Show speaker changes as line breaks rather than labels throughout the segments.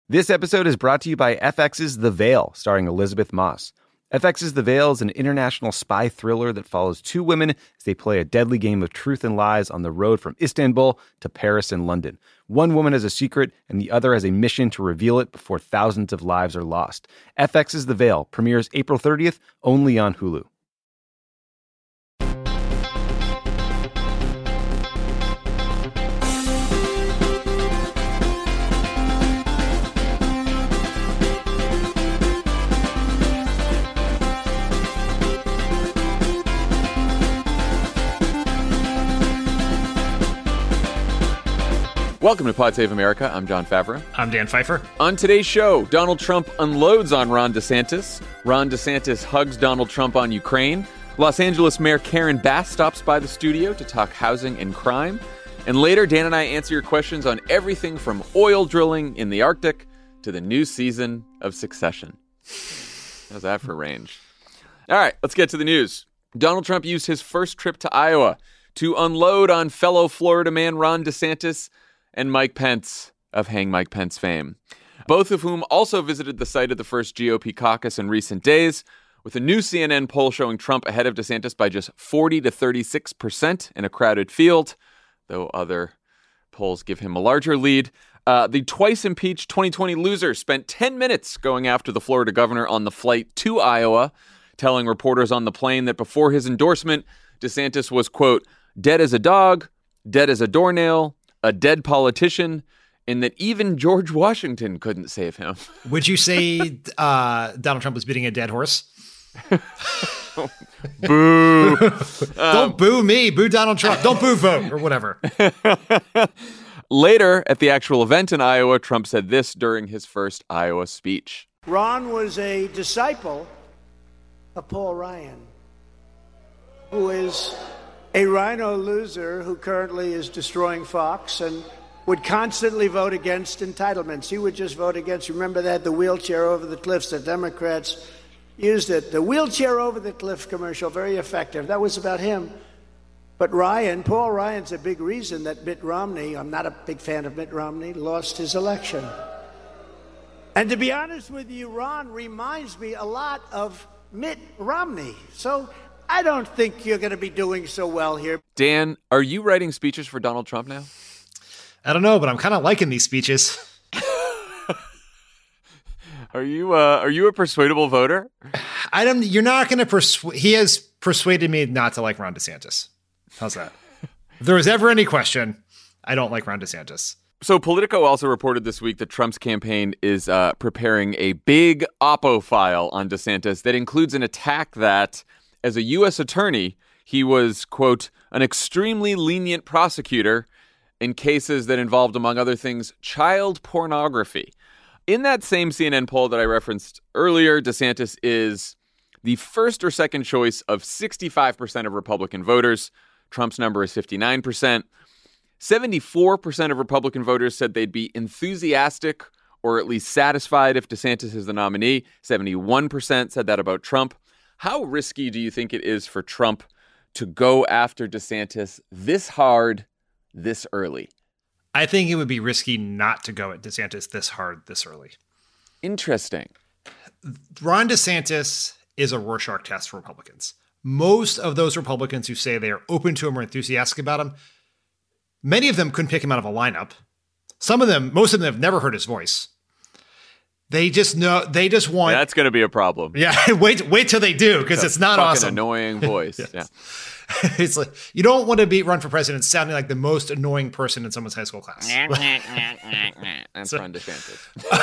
This episode is brought to you by FX's The Veil, starring Elizabeth Moss. FX's The Veil is an international spy thriller that follows two women as they play a deadly game of truth and lies on the road from Istanbul to Paris and London. One woman has a secret, and the other has a mission to reveal it before thousands of lives are lost. FX's The Veil premieres April 30th, only on Hulu. Welcome to Pod Save America. I'm John Favreau.
I'm Dan Pfeiffer.
On today's show, Donald Trump unloads on Ron DeSantis. Ron DeSantis hugs Donald Trump on Ukraine. Los Angeles Mayor Karen Bass stops by the studio to talk housing and crime. And later, Dan and I answer your questions on everything from oil drilling in the Arctic to the new season of Succession. How's that for range? All right, let's get to the news. Donald Trump used his first trip to Iowa to unload on fellow Florida man Ron DeSantis and Mike Pence of Hang Mike Pence fame, both of whom also visited the site of the first GOP caucus in recent days, with a new CNN poll showing Trump ahead of DeSantis by just 40 to 36% in a crowded field, though other polls give him a larger lead. The twice-impeached 2020 loser spent 10 minutes going after the Florida governor on the flight to Iowa, telling reporters on the plane that before his endorsement, DeSantis was, quote, dead as a dog, dead as a doornail, a dead politician, and that even George Washington couldn't save him.
Would you say Donald Trump was beating a dead horse?
Boo.
Don't boo me. Boo Donald Trump. Don't boo vote or whatever.
Later, at the actual event in Iowa, Trump said this during his first Iowa speech.
Ron was a disciple of Paul Ryan, who is a rhino loser who currently is destroying Fox and would constantly vote against entitlements. He would just vote against. Remember that, the wheelchair over the cliffs, the Democrats used it. The wheelchair over the cliff commercial, very effective. That was about him. But Paul Ryan's a big reason that Mitt Romney, I'm not a big fan of Mitt Romney, lost his election. And to be honest with you, Ron reminds me a lot of Mitt Romney. So I don't think you're going to be doing so well here.
Dan, are you writing speeches for Donald Trump now?
I don't know, but I'm kind of liking these speeches.
Are you a persuadable voter?
You're not going to persuade. He has persuaded me not to like Ron DeSantis. How's that? If there was ever any question, I don't like Ron DeSantis.
So Politico also reported this week that Trump's campaign is preparing a big Oppo file on DeSantis that includes an attack that, as a U.S. attorney, he was, quote, an extremely lenient prosecutor in cases that involved, among other things, child pornography. In that same CNN poll that I referenced earlier, DeSantis is the first or second choice of 65% of Republican voters. Trump's number is 59%. 74% of Republican voters said they'd be enthusiastic or at least satisfied if DeSantis is the nominee. 71% said that about Trump. How risky do you think it is for Trump to go after DeSantis this hard, this early?
I think it would be risky not to go at DeSantis this hard, this early.
Interesting.
Ron DeSantis is a Rorschach test for Republicans. Most of those Republicans who say they are open to him or enthusiastic about him, many of them couldn't pick him out of a lineup. Most of them have never heard his voice. They just want...
That's going to be a problem.
Yeah, wait till they do, because it's not awesome.
Annoying voice.
Yes.
Yeah.
It's like, you don't want to run for president sounding like the most annoying person in someone's high school class.
That's Ron DeSantis.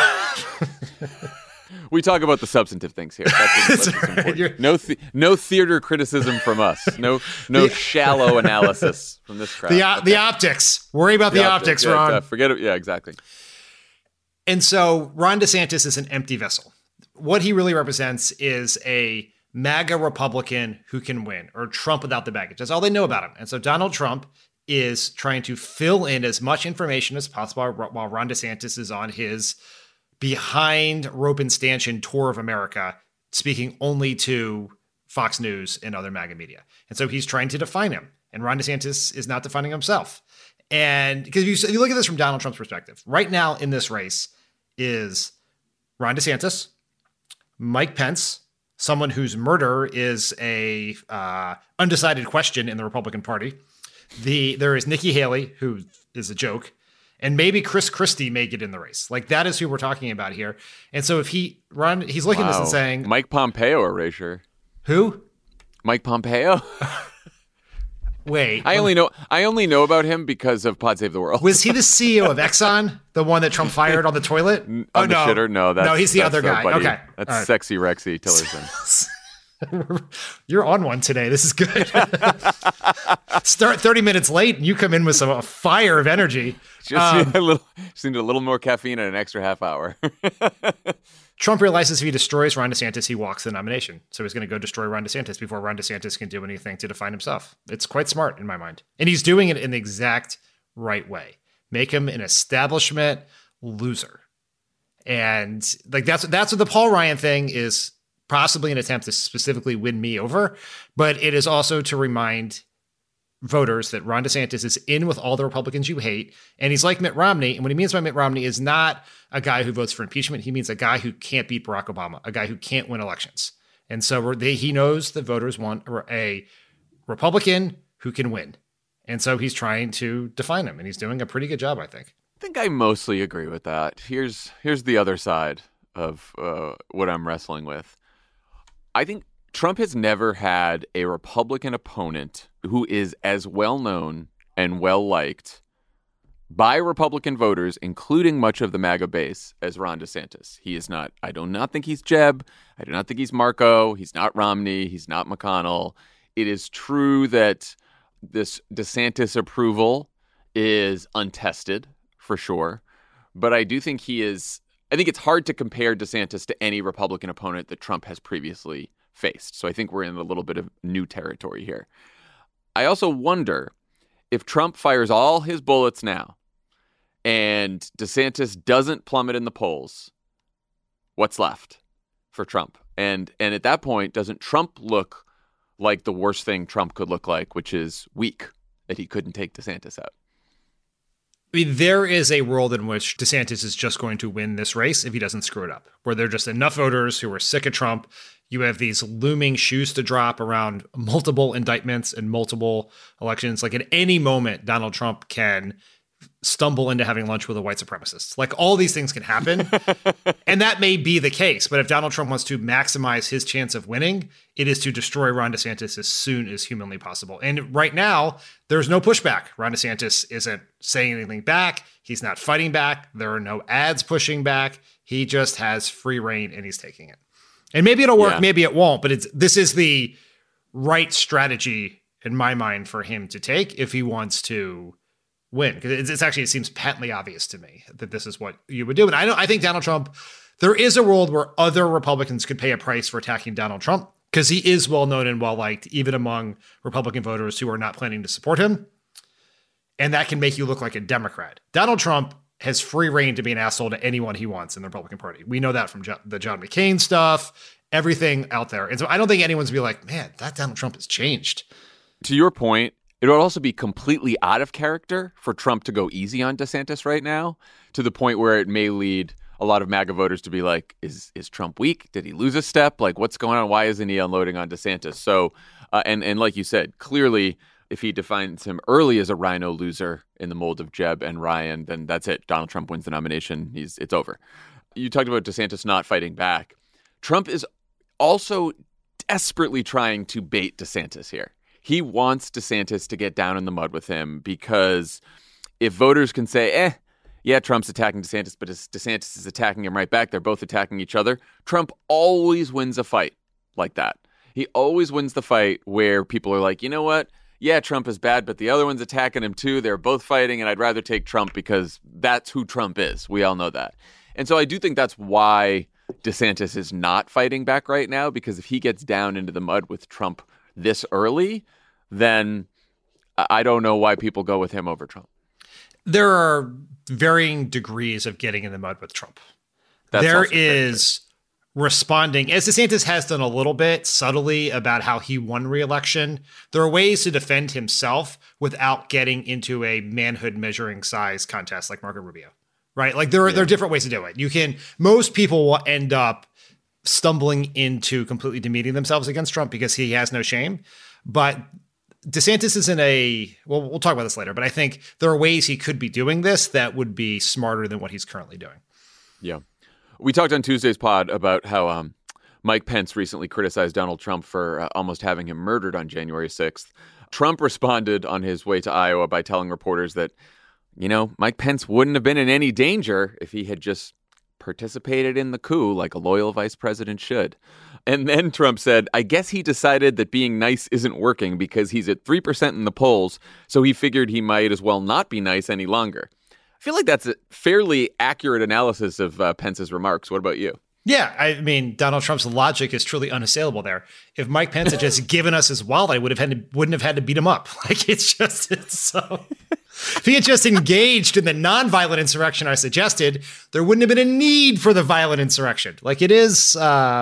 We talk about the substantive things here. That's right. No theater criticism from us. No shallow analysis from this crowd.
The optics. Worry about the optics, Ron.
Forget it. Yeah, exactly.
And so Ron DeSantis is an empty vessel. What he really represents is a MAGA Republican who can win, or Trump without the baggage. That's all they know about him. And so Donald Trump is trying to fill in as much information as possible while Ron DeSantis is on his behind rope and stanchion tour of America, speaking only to Fox News and other MAGA media. And so he's trying to define him. And Ron DeSantis is not defining himself. And because if you look at this from Donald Trump's perspective, right now in this race, is Ron DeSantis, Mike Pence, someone whose murder is a undecided question in the Republican Party. There is Nikki Haley, who is a joke, and maybe Chris Christie may get in the race. Like, that is who we're talking about here. And so if he's looking at this and saying,
Mike Pompeo erasure.
Who?
Mike Pompeo.
Wait,
I only know about him because of Pod Save the World.
Was he the CEO of Exxon, the one that Trump fired on the toilet?
On the shitter? No,
he's the other guy.
Buddy.
Okay,
that's
right.
Sexy Rexy Tillerson.
You're on one today. This is good. Start 30 minutes late, and you come in with a fire of energy.
Just need a little more caffeine and an extra half hour.
Trump realizes if he destroys Ron DeSantis, he walks the nomination. So he's going to go destroy Ron DeSantis before Ron DeSantis can do anything to define himself. It's quite smart in my mind. And he's doing it in the exact right way. Make him an establishment loser. And like that's what the Paul Ryan thing is, possibly an attempt to specifically win me over. But it is also to remind voters that Ron DeSantis is in with all the Republicans you hate. And he's like Mitt Romney. And what he means by Mitt Romney is not a guy who votes for impeachment. He means a guy who can't beat Barack Obama, a guy who can't win elections. And so he knows the voters want a Republican who can win. And so he's trying to define him. And he's doing a pretty good job, I think.
I think I mostly agree with that. Here's the other side of what I'm wrestling with. I think Trump has never had a Republican opponent who is as well known and well liked by Republican voters, including much of the MAGA base, as Ron DeSantis. He is not. I do not think he's Jeb. I do not think he's Marco. He's not Romney. He's not McConnell. It is true that this DeSantis approval is untested for sure, but I do think he is. I think it's hard to compare DeSantis to any Republican opponent that Trump has previously faced. So I think we're in a little bit of new territory here. I also wonder if Trump fires all his bullets now and DeSantis doesn't plummet in the polls, what's left for Trump? And at that point, doesn't Trump look like the worst thing Trump could look like, which is weak, that he couldn't take DeSantis out?
I mean, there is a world in which DeSantis is just going to win this race if he doesn't screw it up, where there are just enough voters who are sick of Trump. You have these looming shoes to drop around multiple indictments and multiple elections. Like at any moment, Donald Trump can stumble into having lunch with a white supremacist. Like all these things can happen. And that may be the case. But if Donald Trump wants to maximize his chance of winning, it is to destroy Ron DeSantis as soon as humanly possible. And right now, there's no pushback. Ron DeSantis isn't saying anything back. He's not fighting back. There are no ads pushing back. He just has free reign and he's taking it. And maybe it'll work, maybe it won't. But this is the right strategy in my mind for him to take if he wants to win, because it seems patently obvious to me that this is what you would do. And I think Donald Trump, there is a world where other Republicans could pay a price for attacking Donald Trump because he is well known and well liked, even among Republican voters who are not planning to support him. And that can make you look like a Democrat. Donald Trump has free reign to be an asshole to anyone he wants in the Republican Party. We know that from the John McCain stuff, everything out there. And so I don't think anyone's gonna be like, man, that Donald Trump has changed.
To your point, it would also be completely out of character for Trump to go easy on DeSantis right now, to the point where it may lead a lot of MAGA voters to be like, is Trump weak? Did he lose a step? Like, what's going on? Why isn't he unloading on DeSantis? So, and like you said, clearly, if he defines him early as a rhino loser in the mold of Jeb and Ryan, then that's it. Donald Trump wins the nomination. It's over. You talked about DeSantis not fighting back. Trump is also desperately trying to bait DeSantis here. He wants DeSantis to get down in the mud with him because if voters can say, yeah, Trump's attacking DeSantis, but DeSantis is attacking him right back, they're both attacking each other, Trump always wins a fight like that. He always wins the fight where people are like, you know what? Yeah, Trump is bad, but the other one's attacking him too. They're both fighting, and I'd rather take Trump because that's who Trump is. We all know that. And so I do think that's why DeSantis is not fighting back right now, because if he gets down into the mud with Trump this early, then I don't know why people go with him over Trump.
There are varying degrees of getting in the mud with Trump.
That's
there is responding, as DeSantis has done a little bit subtly about how he won re-election. There are ways to defend himself without getting into a manhood measuring size contest like Marco Rubio. right? Like there are different ways to do it. Most people will end up stumbling into completely demeaning themselves against Trump because he has no shame. But DeSantis is we'll talk about this later, but I think there are ways he could be doing this that would be smarter than what he's currently doing.
Yeah. We talked on Tuesday's pod about how Mike Pence recently criticized Donald Trump for almost having him murdered on January 6th. Trump responded on his way to Iowa by telling reporters that, Mike Pence wouldn't have been in any danger if he had just participated in the coup like a loyal vice president should. And then Trump said, I guess he decided that being nice isn't working because he's at 3% in the polls, so he figured he might as well not be nice any longer. I feel like that's a fairly accurate analysis of Pence's remarks. What about you?
Yeah, I mean, Donald Trump's logic is truly unassailable there. If Mike Pence had just given us his wallet, I wouldn't have had to beat him up. Like, it's so... If he had just engaged in the nonviolent insurrection I suggested, there wouldn't have been a need for the violent insurrection. Like, it is...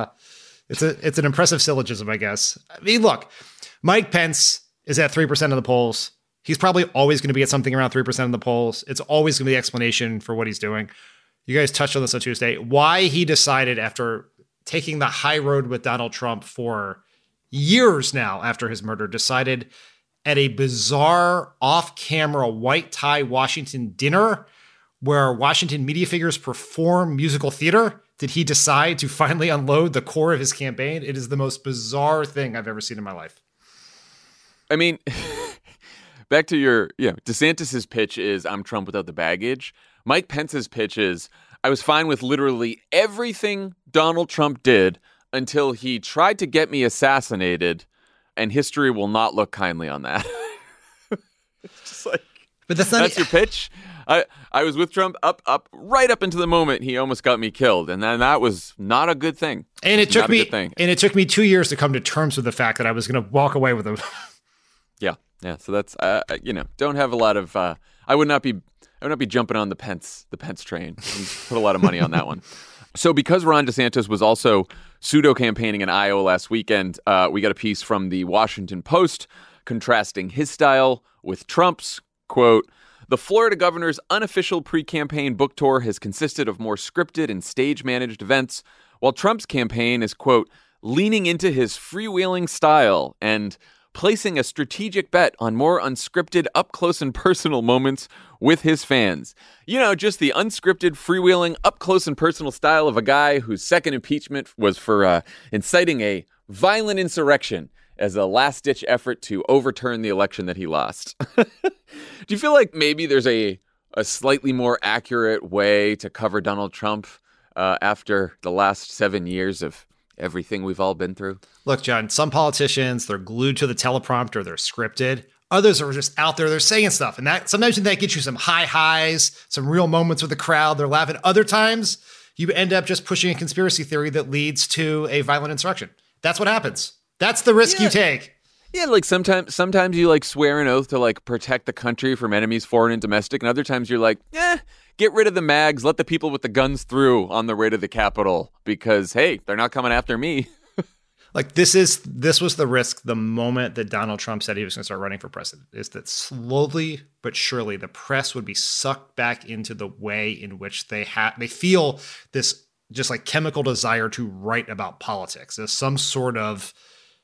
It's an impressive syllogism, I guess. I mean, look, Mike Pence is at 3% of the polls. He's probably always going to be at something around 3% of the polls. It's always going to be the explanation for what he's doing. You guys touched on this on Tuesday. Why he decided, after taking the high road with Donald Trump for years now after his murder, decided at a bizarre off-camera white tie Washington dinner where Washington media figures perform musical theater, did he decide to finally unload the core of his campaign? It is the most bizarre thing I've ever seen in my life.
I mean, back to your, DeSantis's pitch is I'm Trump without the baggage. Mike Pence's pitch is I was fine with literally everything Donald Trump did until he tried to get me assassinated, and history will not look kindly on that. It's just like,
but that's
your pitch. I was with Trump right up into the moment he almost got me killed, and then that was not a good thing.
And it took me 2 years to come to terms with the fact that I was going to walk away with him.
Yeah. So that's don't have a lot of. I would not be jumping on the Pence train. Put a lot of money on that one. So because Ron DeSantis was also pseudo campaigning in Iowa last weekend, we got a piece from the Washington Post contrasting his style with Trump's. Quote, the Florida governor's unofficial pre-campaign book tour has consisted of more scripted and stage-managed events, while Trump's campaign is, quote, leaning into his freewheeling style and placing a strategic bet on more unscripted, up-close and personal moments with his fans. Just the unscripted, freewheeling, up-close and personal style of a guy whose second impeachment was for inciting a violent insurrection as a last-ditch effort to overturn the election that he lost. Do you feel like maybe there's a slightly more accurate way to cover Donald Trump after the last 7 years of everything we've all been through?
Look, John, some politicians, they're glued to the teleprompter, they're scripted. Others are just out there, they're saying stuff. And that sometimes that gets you some high highs, some real moments with the crowd, they're laughing. Other times, you end up just pushing a conspiracy theory that leads to a violent insurrection. That's what happens. That's the risk you take.
Yeah, like sometimes you like swear an oath to like protect the country from enemies, foreign and domestic, and other times you're like, get rid of the mags, let the people with the guns through on the way to the Capitol because hey, they're not coming after me.
Like this was the risk the moment that Donald Trump said he was going to start running for president, is that slowly but surely the press would be sucked back into the way in which they feel this just like chemical desire to write about politics as some sort of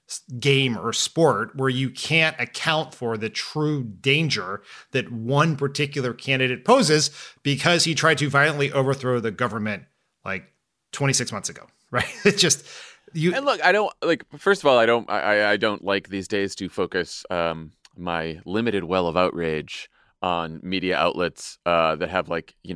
game or sport where you can't account for the true danger that one particular candidate poses because he tried to violently overthrow the government like 26 months ago, right? It's just
And look, I don't like. First of all, I don't like these days to focus my limited well of outrage on media outlets that have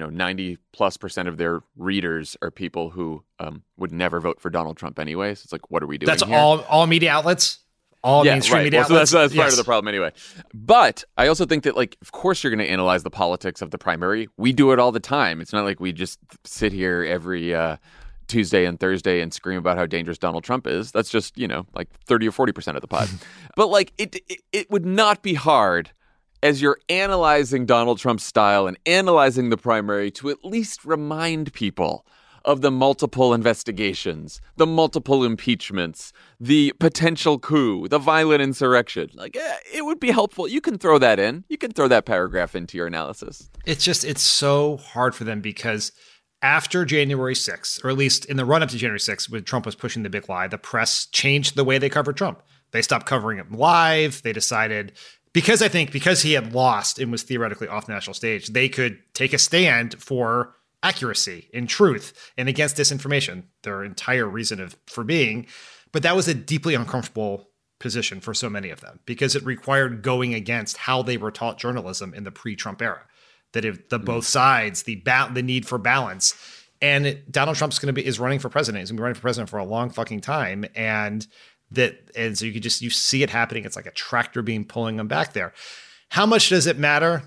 90+% of their readers are people who would never vote for Donald Trump anyway. So it's like, what are we doing?
That's
here?
all media outlets, all mainstream media outlets.
So that's part of the problem anyway. But I also think that of course you're going to analyze the politics of the primary. We do it all the time. It's not like we just sit here every Tuesday and Thursday and scream about how dangerous Donald Trump is. That's just 30 or 40% of the pod. But it would not be hard, as you're analyzing Donald Trump's style and analyzing the primary, to at least remind people of the multiple investigations, the multiple impeachments, the potential coup, the violent insurrection. Like, it would be helpful. You can throw that in. You can throw that paragraph into your analysis.
It's so hard for them because after January 6th, or at least in the run up to January 6th, when Trump was pushing the big lie, the press changed the way they covered Trump. They stopped covering him live. They decided, because he had lost and was theoretically off the national stage, they could take a stand for accuracy and truth and against disinformation, their entire reason for being. But that was a deeply uncomfortable position for so many of them because it required going against how they were taught journalism in the pre-Trump era. That if the both sides, the need for balance, and Donald Trump is running for president. He's going to be running for president for a long fucking time, and so you see it happening. It's like a tractor beam pulling them back there. How much does it matter?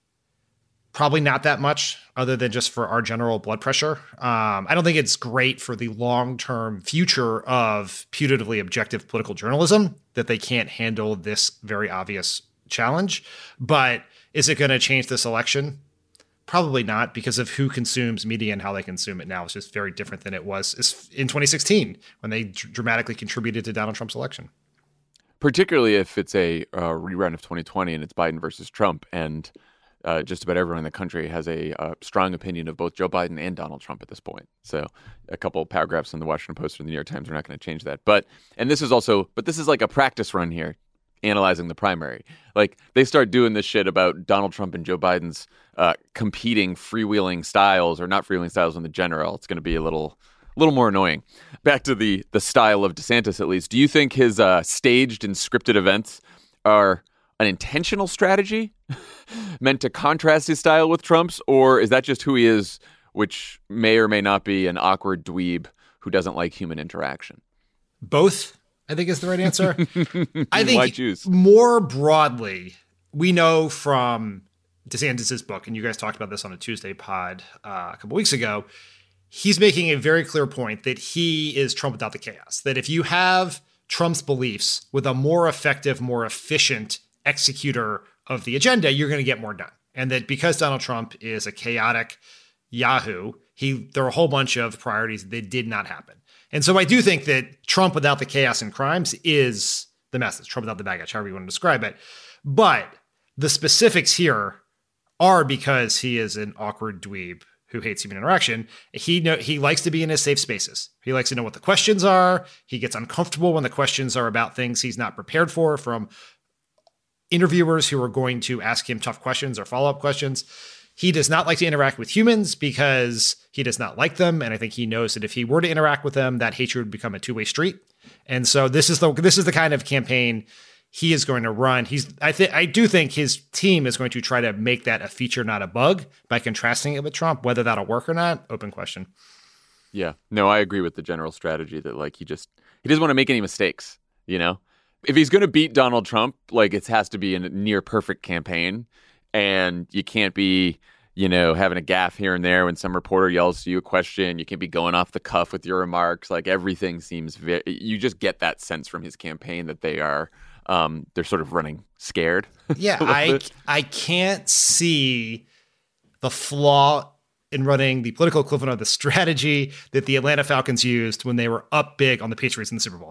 Probably not that much, other than just for our general blood pressure. I don't think it's great for the long-term future of putatively objective political journalism that they can't handle this very obvious challenge. But is it going to change this election? Probably not, because of who consumes media and how they consume it now. It's just very different than it was in 2016 when they dramatically contributed to Donald Trump's election.
Particularly if it's a rerun of 2020 and it's Biden versus Trump, and just about everyone in the country has a strong opinion of both Joe Biden and Donald Trump at this point. So a couple of paragraphs in the Washington Post or the New York Times are not going to change that. But this is like a practice run here, analyzing the primary. Like, they start doing this shit about Donald Trump and Joe Biden's competing freewheeling styles, or not freewheeling styles in the general. It's going to be a little more annoying. Back to the style of DeSantis, at least. Do you think his staged and scripted events are an intentional strategy meant to contrast his style with Trump's, or is that just who he is, which may or may not be an awkward dweeb who doesn't like human interaction?
Both, I think, is the right answer. I think
Why choose?
More broadly, we know from DeSantis' book, and you guys talked about this on a Tuesday pod a couple weeks ago, he's making a very clear point that he is Trump without the chaos. That if you have Trump's beliefs with a more effective, more efficient executor of the agenda, you're going to get more done. And that because Donald Trump is a chaotic Yahoo, there are a whole bunch of priorities that did not happen. And so I do think that Trump without the chaos and crimes is the message. Trump without the baggage, however you want to describe it. But the specifics here are because he is an awkward dweeb who hates human interaction. He likes to be in his safe spaces. He likes to know what the questions are. He gets uncomfortable when the questions are about things he's not prepared for from interviewers who are going to ask him tough questions or follow-up questions. He does not like to interact with humans because he does not like them. And I think he knows that if he were to interact with them, that hatred would become a two-way street. And so this is the kind of campaign he is going to run. I do think his team is going to try to make that a feature, not a bug, by contrasting it with Trump. Whether that'll work or not, open question.
Yeah, no, I agree with the general strategy that he doesn't want to make any mistakes. You know, if he's going to beat Donald Trump, it has to be a near perfect campaign, and you can't be, having a gaffe here and there when some reporter yells to you a question. You can't be going off the cuff with your remarks. Everything seems you just get that sense from his campaign that they are. They're sort of running scared.
Yeah, I can't see the flaw in running the political equivalent of the strategy that the Atlanta Falcons used when they were up big on the Patriots in the Super Bowl.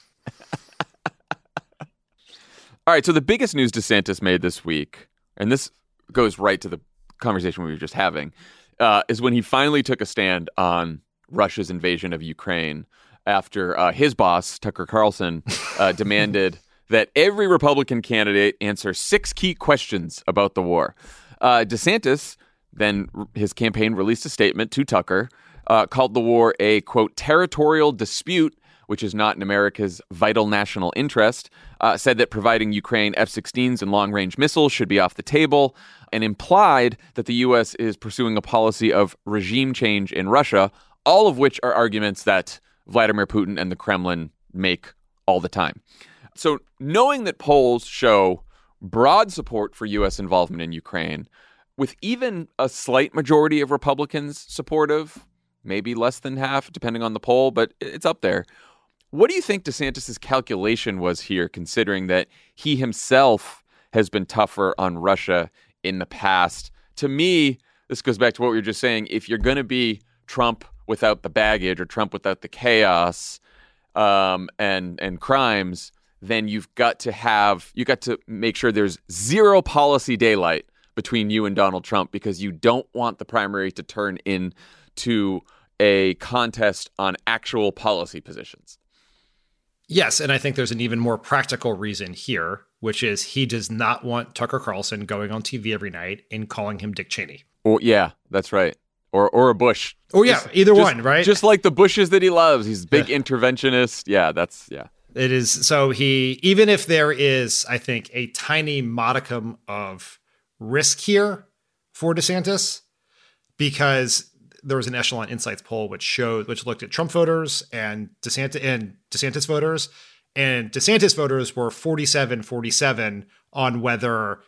All right, so the biggest news DeSantis made this week, and this goes right to the conversation we were just having, is when he finally took a stand on Russia's invasion of Ukraine after his boss, Tucker Carlson, demanded that every Republican candidate answer 6 key questions about the war. DeSantis, then his campaign released a statement to Tucker, called the war a, quote, territorial dispute, which is not in America's vital national interest, said that providing Ukraine F-16s and long-range missiles should be off the table, and implied that the U.S. is pursuing a policy of regime change in Russia, all of which are arguments that Vladimir Putin and the Kremlin make all the time. So knowing that polls show broad support for U.S. involvement in Ukraine, with even a slight majority of Republicans supportive, maybe less than half, depending on the poll, but it's up there. What do you think DeSantis' calculation was here, considering that he himself has been tougher on Russia in the past? To me, this goes back to what we were just saying. If you're going to be Trump without the baggage or Trump without the chaos and crimes, then you've got to make sure there's zero policy daylight between you and Donald Trump, because you don't want the primary to turn into a contest on actual policy positions.
Yes, and I think there's an even more practical reason here, which is he does not want Tucker Carlson going on TV every night and calling him Dick Cheney.
Oh, yeah, that's right. Or a Bush.
Oh, yeah, either one, right?
Just like the Bushes that he loves. He's a big interventionist. Yeah,
It is. So even if there is, I think, a tiny modicum of risk here for DeSantis, because there was an Echelon Insights poll which looked at Trump voters and DeSantis voters, and DeSantis voters were 47-47 on whether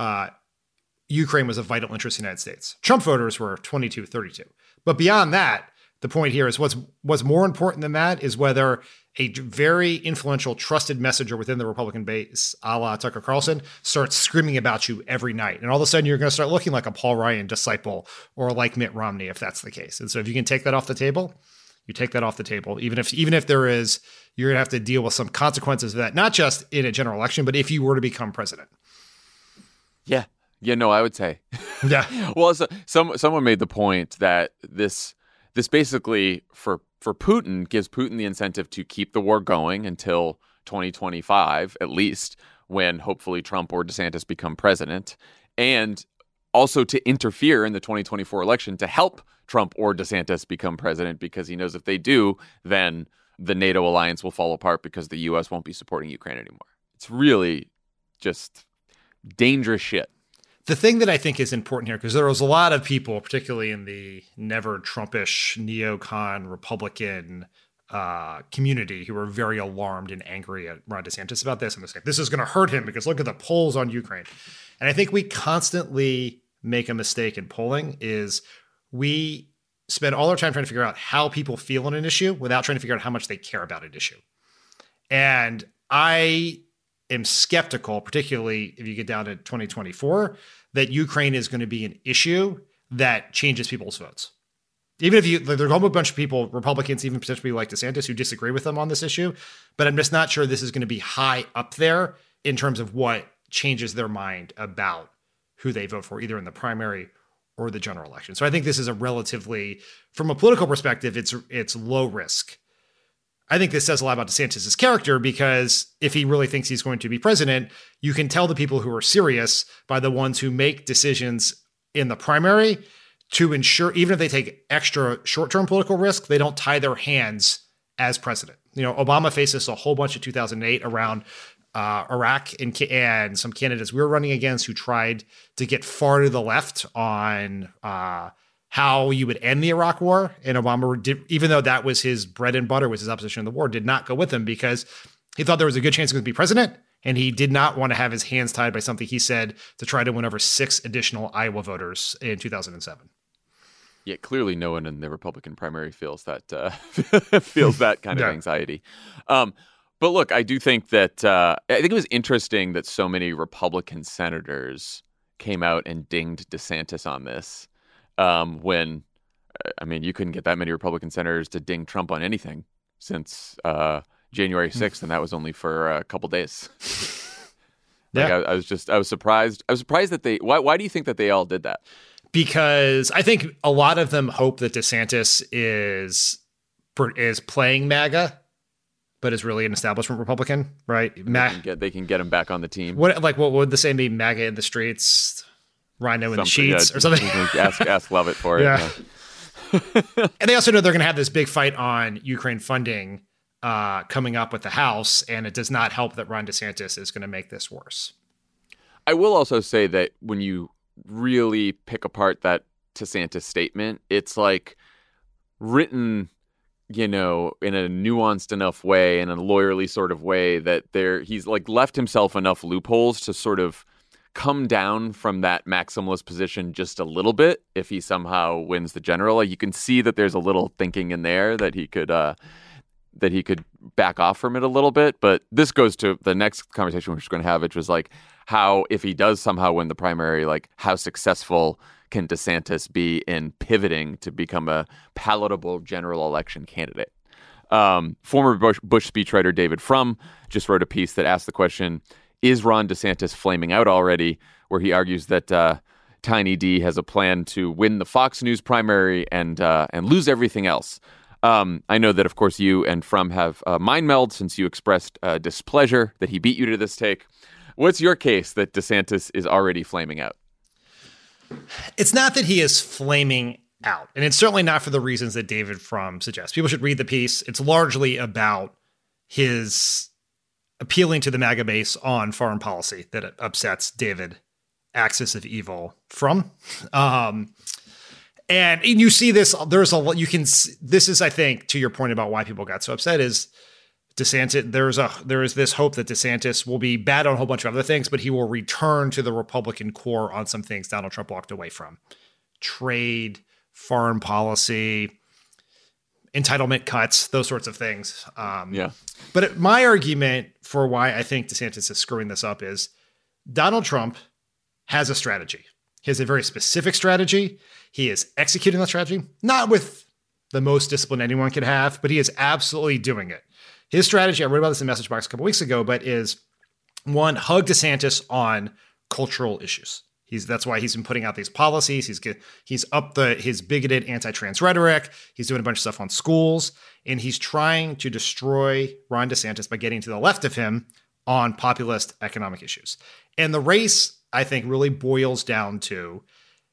Ukraine was of vital interest in the United States. Trump voters were 22-32. But beyond that, the point here is what's more important than that is whether a very influential, trusted messenger within the Republican base, a la Tucker Carlson, starts screaming about you every night. And all of a sudden, you're going to start looking like a Paul Ryan disciple or like Mitt Romney, if that's the case. And so if you can take that off the table, you take that off the table. Even if there is, you're going to have to deal with some consequences of that, not just in a general election, but if you were to become president.
Yeah. Yeah, no, I would say.
Yeah.
Well, someone made the point that this basically for Putin gives Putin the incentive to keep the war going until 2025, at least, when hopefully Trump or DeSantis become president, and also to interfere in the 2024 election to help Trump or DeSantis become president, because he knows if they do, then the NATO alliance will fall apart because the U.S. won't be supporting Ukraine anymore. It's really just dangerous shit.
The thing that I think is important here, because there was a lot of people, particularly in the never Trumpish neocon Republican community, who were very alarmed and angry at Ron DeSantis about this. And they're saying, this is going to hurt him because look at the polls on Ukraine. And I think we constantly make a mistake in polling is we spend all our time trying to figure out how people feel on an issue without trying to figure out how much they care about an issue. And I am skeptical, particularly if you get down to 2024, that Ukraine is going to be an issue that changes people's votes. Even if there's a whole bunch of people, Republicans, even potentially like DeSantis, who disagree with them on this issue, but I'm just not sure this is going to be high up there in terms of what changes their mind about who they vote for, either in the primary or the general election. So I think this is a relatively, from a political perspective, it's low risk. I think this says a lot about DeSantis' character, because if he really thinks he's going to be president, you can tell the people who are serious by the ones who make decisions in the primary to ensure, even if they take extra short-term political risk, they don't tie their hands as president. You know, Obama faced this a whole bunch of 2008 around Iraq and some candidates we were running against who tried to get far to the left on how you would end the Iraq war. And Obama, even though that was his bread and butter, was his opposition in the war, did not go with him because he thought there was a good chance he was going to be president. And he did not want to have his hands tied by something he said to try to win over 6 additional Iowa voters in 2007.
Yeah, clearly no one in the Republican primary feels that feels that kind of anxiety. But look, I do think that I think it was interesting that so many Republican senators came out and dinged DeSantis on this. When, I mean, you couldn't get that many Republican senators to ding Trump on anything since January 6th, and that was only for a couple days. I was surprised. I was surprised that why do you think that they all did that?
Because I think a lot of them hope that DeSantis is playing MAGA, but is really an establishment Republican, right?
They can get him back on the team.
What would the same be? MAGA in the streets, Rhino in the sheets, or something?
ask Lovett for it.
Yeah. And they also know they're going to have this big fight on Ukraine funding coming up with the House, and it does not help that Ron DeSantis is going to make this worse.
I will also say that when you really pick apart that DeSantis statement, it's like written, you know, in a nuanced enough way, in a lawyerly sort of way, that he's like left himself enough loopholes to sort of come down from that maximalist position just a little bit if he somehow wins the general. Like, you can see that there's a little thinking in there that he could back off from it a little bit. But this goes to the next conversation we're just going to have, which was like how, if he does somehow win the primary, like how successful can DeSantis be in pivoting to become a palatable general election candidate? Former Bush speechwriter David Frum just wrote a piece that asked the question, is Ron DeSantis flaming out already? Where he argues that Tiny D has a plan to win the Fox News primary and lose everything else. I know that, of course, you and Frum have mind meld since you expressed displeasure that he beat you to this take. What's your case that DeSantis is already flaming out?
It's not that he is flaming out, and it's certainly not for the reasons that David Frum suggests. People should read the piece. It's largely about his appealing to the MAGA base on foreign policy that upsets David, axis of evil, Frum. And you see this, there's a lot, this is, I think, to your point about why people got so upset is DeSantis, there is this hope that DeSantis will be bad on a whole bunch of other things, but he will return to the Republican core on some things Donald Trump walked away from. Trade, foreign policy, entitlement cuts, those sorts of things. But my argument for why I think DeSantis is screwing this up is Donald Trump has a strategy. He has a very specific strategy. He is executing that strategy, not with the most discipline anyone could have, but he is absolutely doing it. His strategy, I wrote about this in Message Box a couple weeks ago, but is one, hug DeSantis on cultural issues. That's why he's been putting out these policies. He's up his bigoted anti-trans rhetoric. He's doing a bunch of stuff on schools, and he's trying to destroy Ron DeSantis by getting to the left of him on populist economic issues. And the race, I think, really boils down to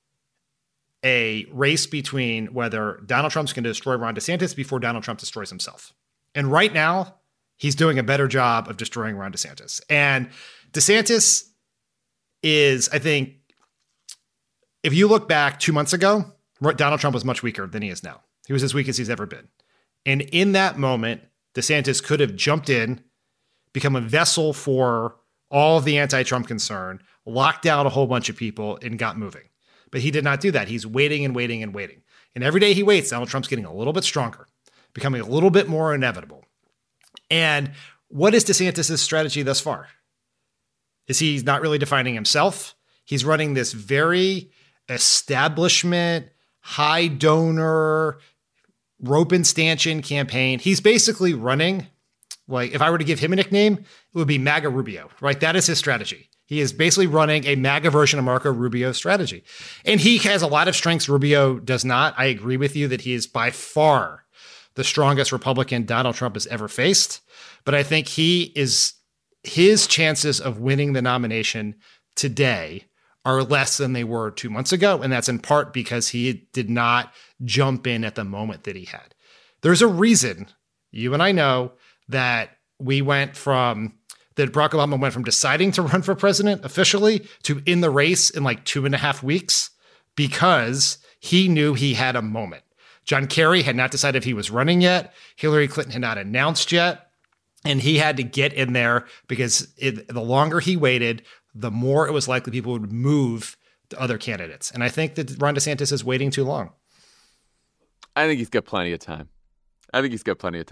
a race between whether Donald Trump's going to destroy Ron DeSantis before Donald Trump destroys himself. And right now, he's doing a better job of destroying Ron DeSantis. And DeSantis is, I think, if you look back 2 months ago, Donald Trump was much weaker than he is now. He was as weak as he's ever been. And in that moment, DeSantis could have jumped in, become a vessel for all of the anti-Trump concern, locked down a whole bunch of people, and got moving. But he did not do that. He's waiting and waiting and waiting. And every day he waits, Donald Trump's getting a little bit stronger, becoming a little bit more inevitable. And what is DeSantis' strategy thus far? Is he not really defining himself? He's running this very establishment, high donor, rope and stanchion campaign. He's basically running, like, if I were to give him a nickname, it would be MAGA Rubio, right? That is his strategy. He is basically running a MAGA version of Marco Rubio's strategy. And he has a lot of strengths Rubio does not. I agree with you that he is by far the strongest Republican Donald Trump has ever faced. But I think his chances of winning the nomination today are less than they were 2 months ago. And that's in part because he did not jump in at the moment that he had. There's a reason, you and I know, that Barack Obama went from deciding to run for president officially to in the race in like 2.5 weeks because he knew he had a moment. John Kerry had not decided if he was running yet. Hillary Clinton had not announced yet. And he had to get in there because the longer he waited, the more it was likely people would move to other candidates. And I think that Ron DeSantis is waiting too long.
I think he's got plenty of time. I think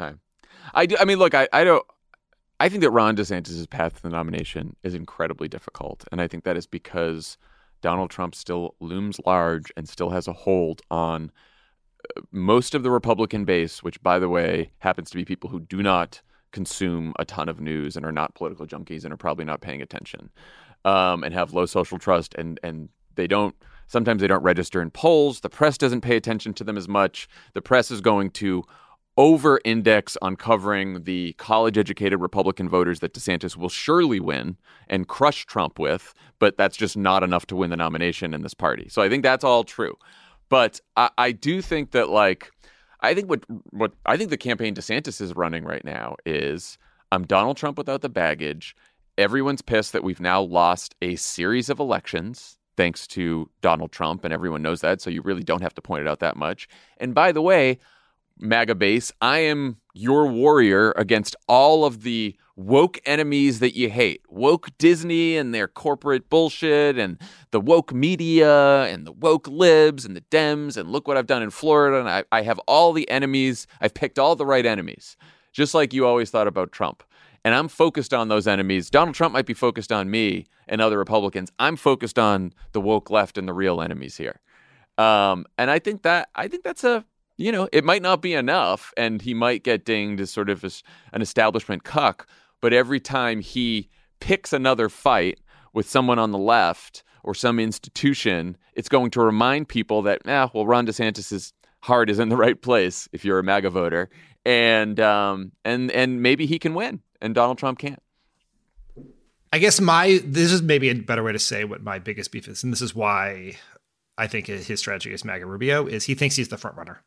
that Ron DeSantis' path to the nomination is incredibly difficult. And I think that is because Donald Trump still looms large and still has a hold on most of the Republican base, which, by the way, happens to be people who do not consume a ton of news and are not political junkies and are probably not paying attention, and have low social trust. And sometimes they don't register in polls. The press doesn't pay attention to them as much. The press is going to over-index on covering the college-educated Republican voters that DeSantis will surely win and crush Trump with, but that's just not enough to win the nomination in this party. So I think that's all true. But I do think that, I think the campaign DeSantis is running right now is, I'm Donald Trump without the baggage. Everyone's pissed that we've now lost a series of elections thanks to Donald Trump, and everyone knows that, so you really don't have to point it out that much. And by the way, MAGA base, I am your warrior against all of the woke enemies that you hate. Woke Disney and their corporate bullshit, and the woke media, and the woke libs, and the Dems, and look what I've done in Florida, and I have all the enemies. I've picked all the right enemies, just like you always thought about Trump. And I'm focused on those enemies. Donald Trump might be focused on me and other Republicans. I'm focused on the woke left and the real enemies here. And I think that's it might not be enough, and he might get dinged as sort of an establishment cuck. But every time he picks another fight with someone on the left or some institution, it's going to remind people that, Ron DeSantis's heart is in the right place if you're a MAGA voter, and maybe he can win, and Donald Trump can't.
I guess this is maybe a better way to say what my biggest beef is, and this is why I think his strategy is MAGA Rubio, is he thinks he's the front runner.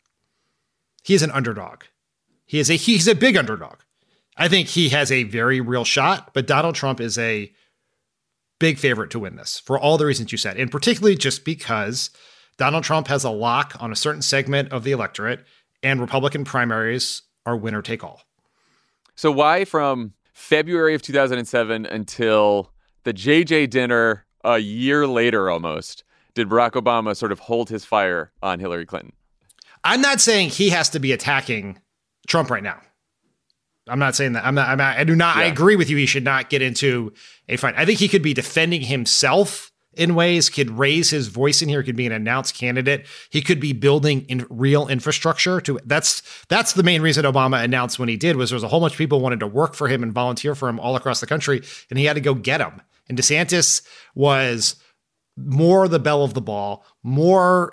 He is an underdog. He's a big underdog. I think he has a very real shot, but Donald Trump is a big favorite to win this for all the reasons you said, and particularly just because Donald Trump has a lock on a certain segment of the electorate, and Republican primaries are winner take all.
So why from February of 2007 until the JJ dinner a year later almost did Barack Obama sort of hold his fire on Hillary Clinton?
I'm not saying he has to be attacking Trump right now. I'm not saying that. I do not. Yeah. I agree with you. He should not get into a fight. I think he could be defending himself in ways, could raise his voice in here, could be an announced candidate. He could be building real infrastructure to that's the main reason Obama announced when he did, was there was a whole bunch of people wanted to work for him and volunteer for him all across the country, and he had to go get them. And DeSantis was more the belle of the ball, more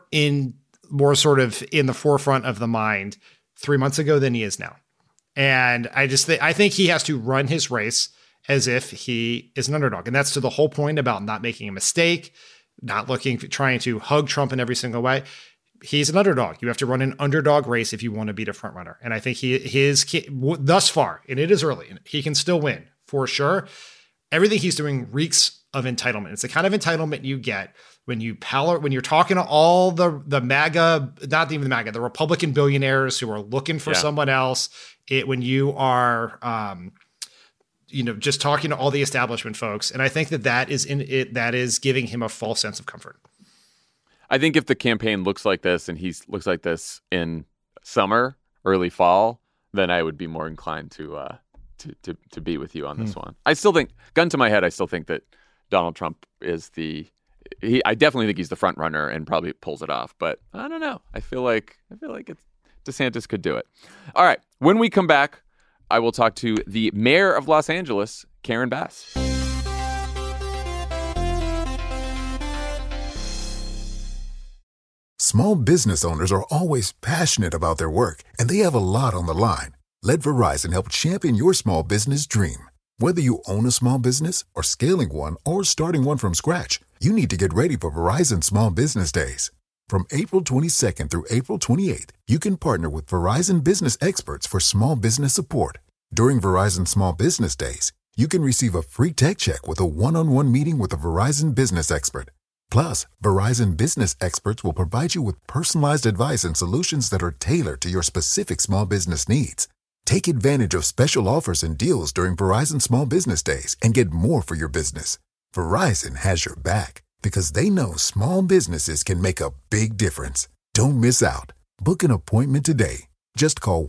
sort of in the forefront of the mind 3 months ago than he is now. And I think he has to run his race as if he is an underdog. And that's to the whole point about not making a mistake, trying to hug Trump in every single way. He's an underdog. You have to run an underdog race if you want to beat a front runner. And I think thus far, and it is early, he can still win for sure. Everything he's doing reeks of entitlement. It's the kind of entitlement you get when you're talking to all the MAGA, not even the MAGA, the Republican billionaires who are looking for someone else. When you are, just talking to all the establishment folks. And I think that is giving him a false sense of comfort.
I think if the campaign looks like this and he looks like this in summer, early fall, then I would be more inclined to be with you on this one. I still think, gun to my head, I still think that Donald Trump is I definitely think he's the front runner and probably pulls it off, but I don't know. I feel like DeSantis could do it. All right. When we come back, I will talk to the mayor of Los Angeles, Karen Bass.
Small business owners are always passionate about their work, and they have a lot on the line. Let Verizon help champion your small business dream. Whether you own a small business or scaling one or starting one from scratch, you need to get ready for Verizon Small Business Days. From April 22nd through April 28th, you can partner with Verizon business experts for small business support. During Verizon Small Business Days, you can receive a free tech check with a one-on-one meeting with a Verizon business expert. Plus, Verizon business experts will provide you with personalized advice and solutions that are tailored to your specific small business needs. Take advantage of special offers and deals during Verizon Small Business Days and get more for your business. Verizon has your back because they know small businesses can make a big difference. Don't miss out. Book an appointment today. Just call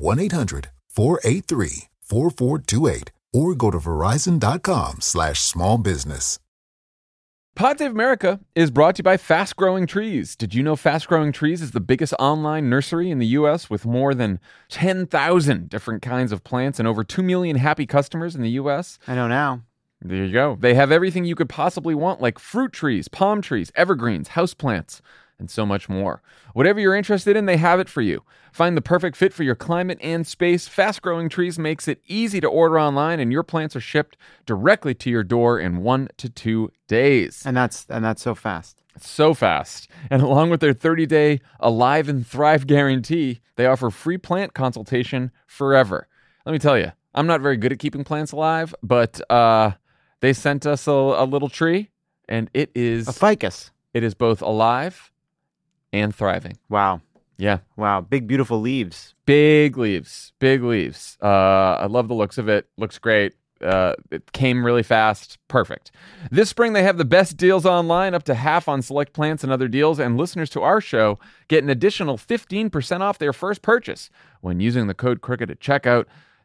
1-800-483-4428 or go to verizon.com/smallbusiness.
Pod Save America is brought to you by Fast Growing Trees. Did you know Fast Growing Trees is the biggest online nursery in the U.S. with more than 10,000 different kinds of plants and over 2 million happy customers in the U.S.?
I know now.
There you go. They have everything you could possibly want, like fruit trees, palm trees, evergreens, houseplants, and so much more. Whatever you're interested in, they have it for you. Find the perfect fit for your climate and space. Fast Growing Trees makes it easy to order online, and your plants are shipped directly to your door in 1 to 2 days.
And that's so fast.
So fast. And along with their 30-day Alive and Thrive guarantee, they offer free plant consultation forever. Let me tell you, I'm not very good at keeping plants alive, but they sent us a little tree, and it is
a ficus.
It is both alive and thriving.
Wow.
Yeah.
Wow. Big, beautiful leaves.
Big leaves. Big leaves. I love the looks of it. Looks great. It came really fast. Perfect. This spring, they have the best deals online, up to half on select plants and other deals, and listeners to our show get an additional 15% off their first purchase when using the code CROOKED at checkout.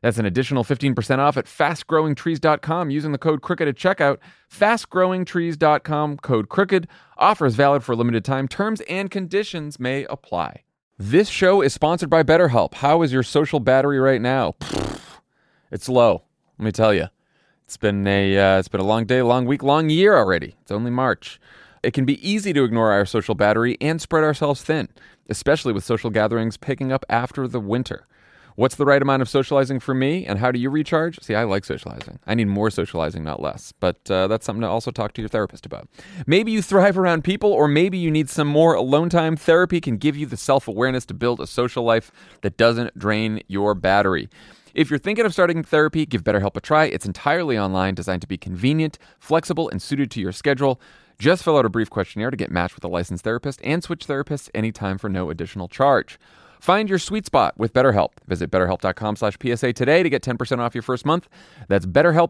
That's an additional 15% off at fastgrowingtrees.com using the code CROOKED at checkout. Fastgrowingtrees.com, code CROOKED. Offer is valid for a limited time. Terms and conditions may apply. This show is sponsored by BetterHelp. How is your social battery right now? It's low, let me tell you. It's been a long day, long week, long year already. It's only March. It can be easy to ignore our social battery and spread ourselves thin, especially with social gatherings picking up after the winter. What's the right amount of socializing for me, and how do you recharge? See, I like socializing. I need more socializing, not less. But that's something to also talk to your therapist about. Maybe you thrive around people, or maybe you need some more alone time. Therapy can give you the self-awareness to build a social life that doesn't drain your battery. If you're thinking of starting therapy, give BetterHelp a try. It's entirely online, designed to be convenient, flexible, and suited to your schedule. Just fill out a brief questionnaire to get matched with a licensed therapist and switch therapists anytime for no additional charge. Find your sweet spot with BetterHelp. Visit BetterHelp.com/PSA today to get 10% off your first month. That's BetterHelp,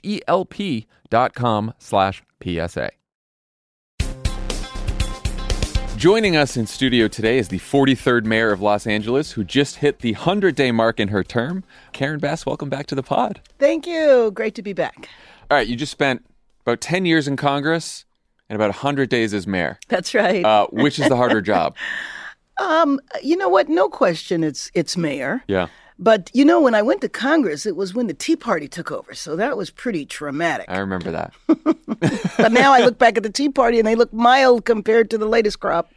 HELP.com/PSA. Joining us in studio today is the 43rd mayor of Los Angeles, who just hit the 100-day mark in her term. Karen Bass, welcome back to the pod.
Thank you. Great to be back.
All right, you just spent about 10 years in Congress and about 100 days as mayor.
That's right.
Which is the harder job?
You know what? No question it's mayor.
Yeah.
But, you know, when I went to Congress, it was when the Tea Party took over. So that was pretty traumatic.
I remember that.
But now I look back at the Tea Party and they look mild compared to the latest crop.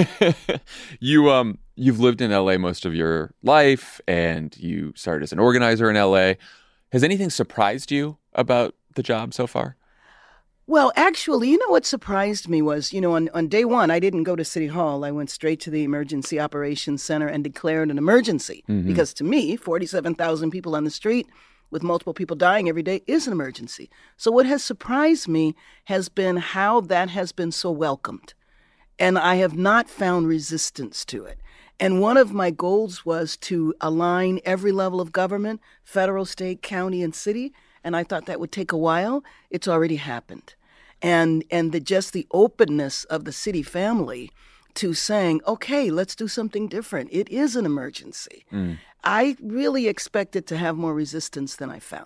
You've lived in LA most of your life, and you started as an organizer in LA. Has anything surprised you about the job so far?
Well, actually, you know what surprised me was, on day one, I didn't go to City Hall. I went straight to the Emergency Operations Center and declared an emergency. Mm-hmm. Because to me, 47,000 people on the street with multiple people dying every day is an emergency. So what has surprised me has been how that has been so welcomed. And I have not found resistance to it. And one of my goals was to align every level of government, federal, state, county, and city. And I thought that would take a while. It's already happened. And just the openness of the city family to saying, okay, let's do something different. It is an emergency. Mm. I really expected to have more resistance than I found.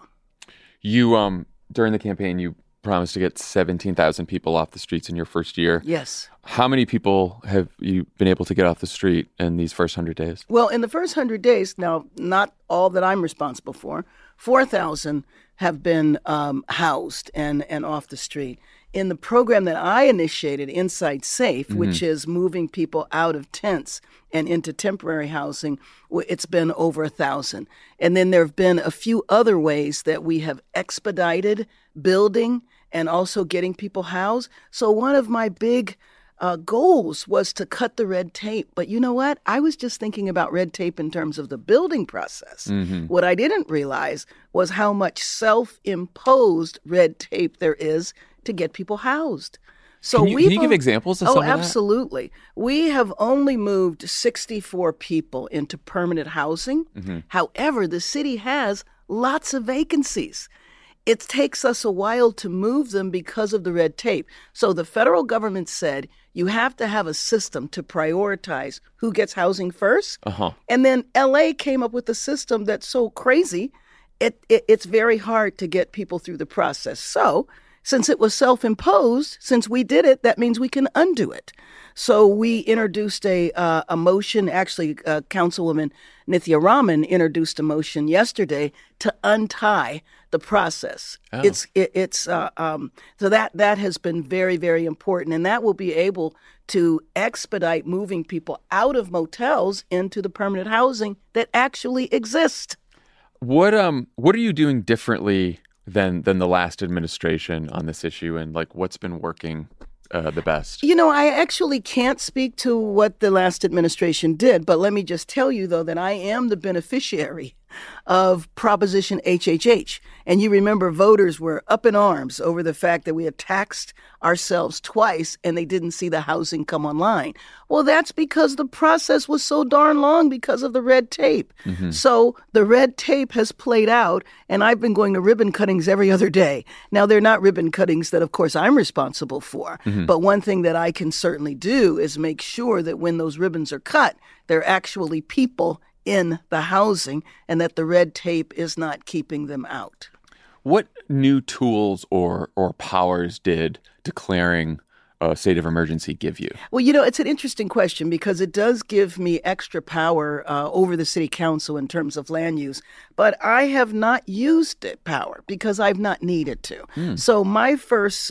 You, during the campaign, you promised to get 17,000 people off the streets in your first year.
Yes.
How many people have you been able to get off the street in these first 100 days?
Well, in the first 100 days, now, not all that I'm responsible for, 4,000 have been housed and off the street. In the program that I initiated, Inside Safe, mm-hmm. which is moving people out of tents and into temporary housing, it's been over 1,000. And then there have been a few other ways that we have expedited building and also getting people housed. So one of my big goals was to cut the red tape. But you know what? I was just thinking about red tape in terms of the building process. Mm-hmm. What I didn't realize was how much self-imposed red tape there is to get people housed. So
can you give examples of some of that?
Oh, absolutely. We have only moved 64 people into permanent housing. Mm-hmm. However, the city has lots of vacancies. It takes us a while to move them because of the red tape. So the federal government said you have to have a system to prioritize who gets housing first. Uh-huh. And then LA came up with a system that's so crazy, it's very hard to get people through the process. So since it was self-imposed, since we did it, that means we can undo it. So we introduced a motion. Actually, Councilwoman Nithya Raman introduced a motion yesterday to untie the process. Oh. So that has been very, very important, and that will be able to expedite moving people out of motels into the permanent housing that actually exists.
What are you doing differently than the last administration on this issue, and like what's been working the best?
You know, I actually can't speak to what the last administration did, but let me just tell you, though, that I am the beneficiary of Proposition HHH. And you remember voters were up in arms over the fact that we had taxed ourselves twice and they didn't see the housing come online. Well, that's because the process was so darn long because of the red tape. Mm-hmm. So the red tape has played out, and I've been going to ribbon cuttings every other day. Now, they're not ribbon cuttings that, of course, I'm responsible for. Mm-hmm. But one thing that I can certainly do is make sure that when those ribbons are cut, they're actually people in the housing and that the red tape is not keeping them out.
What new tools or powers did declaring a state of emergency give you?
Well, it's an interesting question because it does give me extra power over the city council in terms of land use, but I have not used that power because I've not needed to. So my first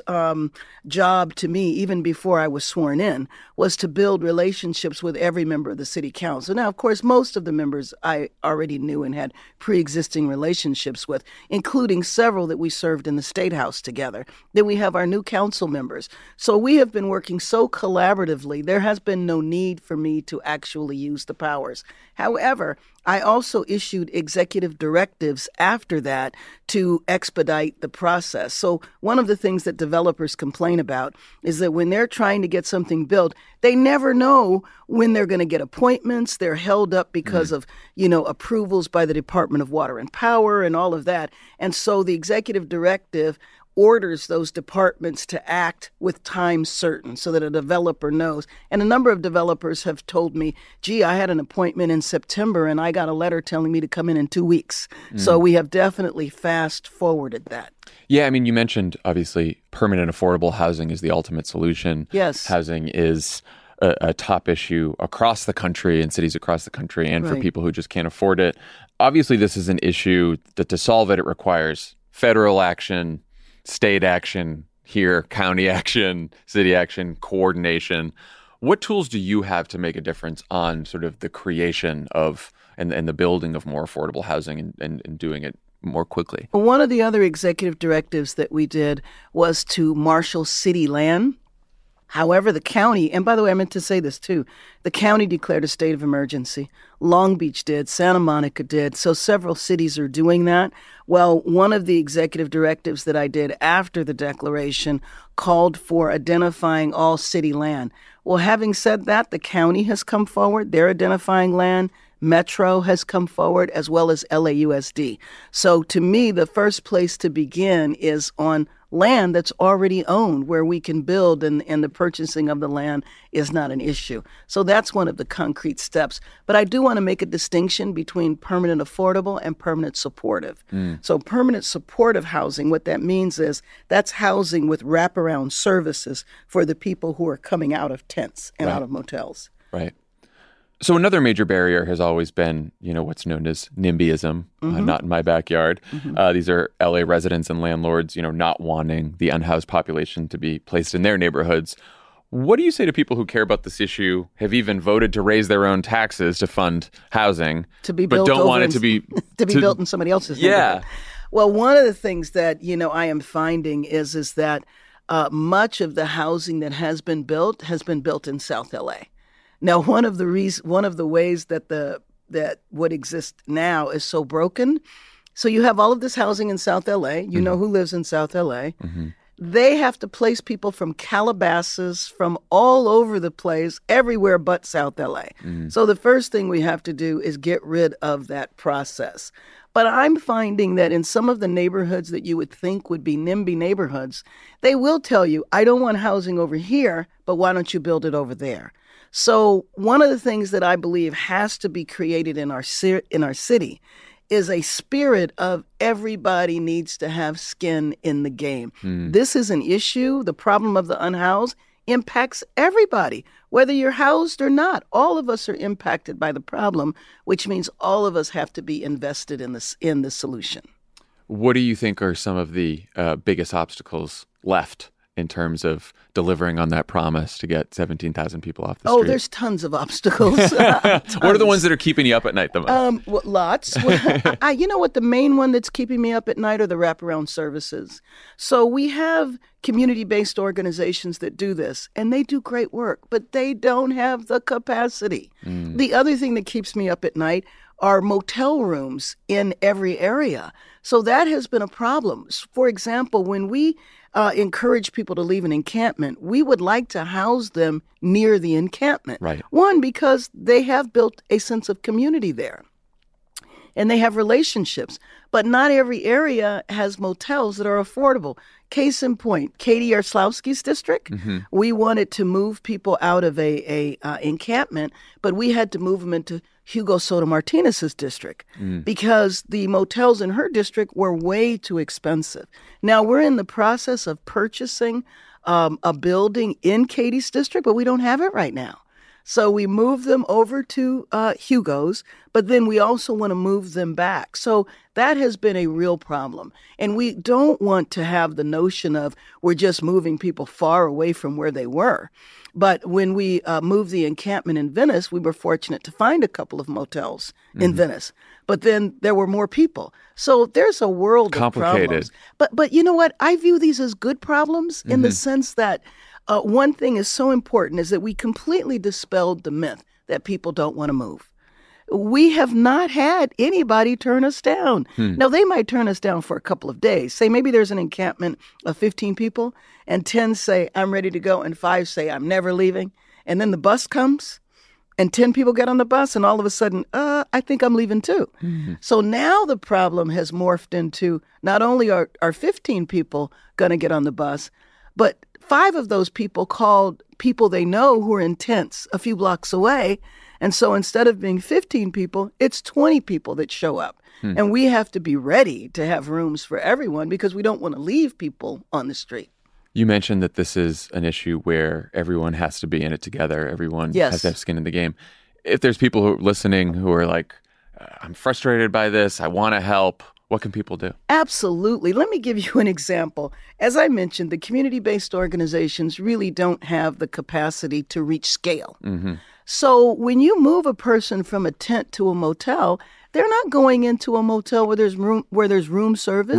job to me, even before I was sworn in, was to build relationships with every member of the city council. Now, of course, most of the members I already knew and had pre-existing relationships with, including several that we served in the State House together. Then we have our new council members. So we have been working so collaboratively, there has been no need for me to actually use the powers. However, I also issued executive directives after that to expedite the process. So one of the things that developers complain about is that when they're trying to get something built, they never know when they're going to get appointments. They're held up because of, approvals by the Department of Water and Power and all of that. And so the executive directive orders those departments to act with time certain so that a developer knows. And a number of developers have told me, gee, I had an appointment in September and I got a letter telling me to come in 2 weeks. So we have definitely fast forwarded that.
Yeah, I mean, you mentioned, obviously, permanent affordable housing is the ultimate solution.
Yes.
Housing is a top issue across the country in cities across the country and for
Right.
people who just can't afford it. Obviously, this is an issue that to solve it, it requires federal action, state action here, county action, city action, coordination. What tools do you have to make a difference on sort of the creation of and the building of more affordable housing and doing it more quickly?
One of the other executive directives that we did was to marshal city land. However, the county, and by the way, I meant to say this too, the county declared a state of emergency. Long Beach did, Santa Monica did, so several cities are doing that. Well, one of the executive directives that I did after the declaration called for identifying all city land. Well, having said that, the county has come forward. They're identifying land. Metro has come forward, as well as LAUSD. So to me, the first place to begin is on land that's already owned, where we can build, and the purchasing of the land is not an issue. So that's one of the concrete steps. But I do want to make a distinction between permanent affordable and permanent supportive. So permanent supportive housing, what that means is that's housing with wraparound services for the people who are coming out of tents and out of motels.
Right. So another major barrier has always been, what's known as NIMBYism, not in my backyard. These are LA residents and landlords, not wanting the unhoused population to be placed in their neighborhoods. What do you say to people who care about this issue, have even voted to raise their own taxes to fund housing,
To be
but
built
don't
over
want it
in-
to be
to be built in somebody else's neighborhood? Well, one of the things that, I am finding is that much of the housing that has been built in South LA. Now, one of the ways that what exists now is so broken. So you have all of this housing in South LA. You know who lives in South LA. They have to place people from Calabasas, from all over the place, everywhere but South LA. So the first thing we have to do is get rid of that process. But I'm finding that in some of the neighborhoods that you would think would be NIMBY neighborhoods, they will tell you, I don't want housing over here, but why don't you build it over there? So one of the things that I believe has to be created in our city is a spirit of everybody needs to have skin in the game. This is an issue. The problem of the unhoused impacts everybody, whether you're housed or not. All of us are impacted by the problem, which means all of us have to be invested in the solution.
What do you think are some of the biggest obstacles left in terms of delivering on that promise to get 17,000 people off the street?
Oh, there's tons of obstacles.
What are the ones that are keeping you up at night the most?
Lots. You know what? The main one that's keeping me up at night are the wraparound services. So we have community-based organizations that do this, and they do great work, but they don't have the capacity. The other thing that keeps me up at night are motel rooms in every area. So that has been a problem. For example, when we encourage people to leave an encampment, we would like to house them near the encampment.
Right.
One, because they have built a sense of community there and they have relationships. But not every area has motels that are affordable. Case in point, Katie Yarslowski's district, we wanted to move people out of a encampment, but we had to move them into Hugo Soto Martinez's district because the motels in her district were way too expensive. Now we're in the process of purchasing a building in Katie's district, but we don't have it right now. So we moved them over to Hugo's, but then we also want to move them back. So that has been a real problem. And we don't want to have the notion of we're just moving people far away from where they were. But when we moved the encampment in Venice, we were fortunate to find a couple of motels in Venice. But then there were more people. So there's a world of problems. But you know what? I view these as good problems in the sense that one thing is so important is that we completely dispelled the myth that people don't want to move. We have not had anybody turn us down. Now, they might turn us down for a couple of days. Say maybe there's an encampment of 15 people and 10 say, I'm ready to go, and 5 say, I'm never leaving. And then the bus comes and 10 people get on the bus and all of a sudden, I think I'm leaving too. So now the problem has morphed into not only are 15 people going to get on the bus, but 5 of those people called people they know who are in tents a few blocks away. And so instead of being 15 people, it's 20 people that show up. And we have to be ready to have rooms for everyone because we don't want to leave people on the street.
You mentioned that this is an issue where everyone has to be in it together. Everyone has to have skin in the game. If there's people who are listening who are like, I'm frustrated by this, I want to help, what can people do?
Absolutely. Let me give you an example. As I mentioned, the community-based organizations really don't have the capacity to reach scale. So when you move a person from a tent to a motel, they're not going into a motel where there's room service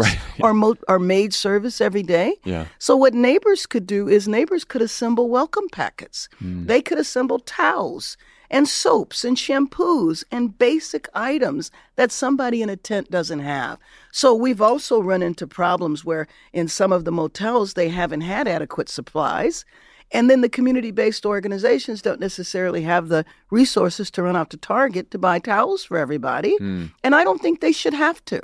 or maid service every day. So what neighbors could do is neighbors could assemble welcome packets. They could assemble towels and soaps and shampoos and basic items that somebody in a tent doesn't have. So we've also run into problems where in some of the motels they haven't had adequate supplies. And then the community-based organizations don't necessarily have the resources to run out to Target to buy towels for everybody. And I don't think they should have to.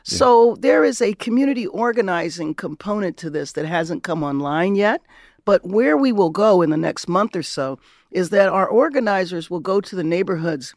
So there is a community organizing component to this that hasn't come online yet. But where we will go in the next month or so is that our organizers will go to the neighborhoods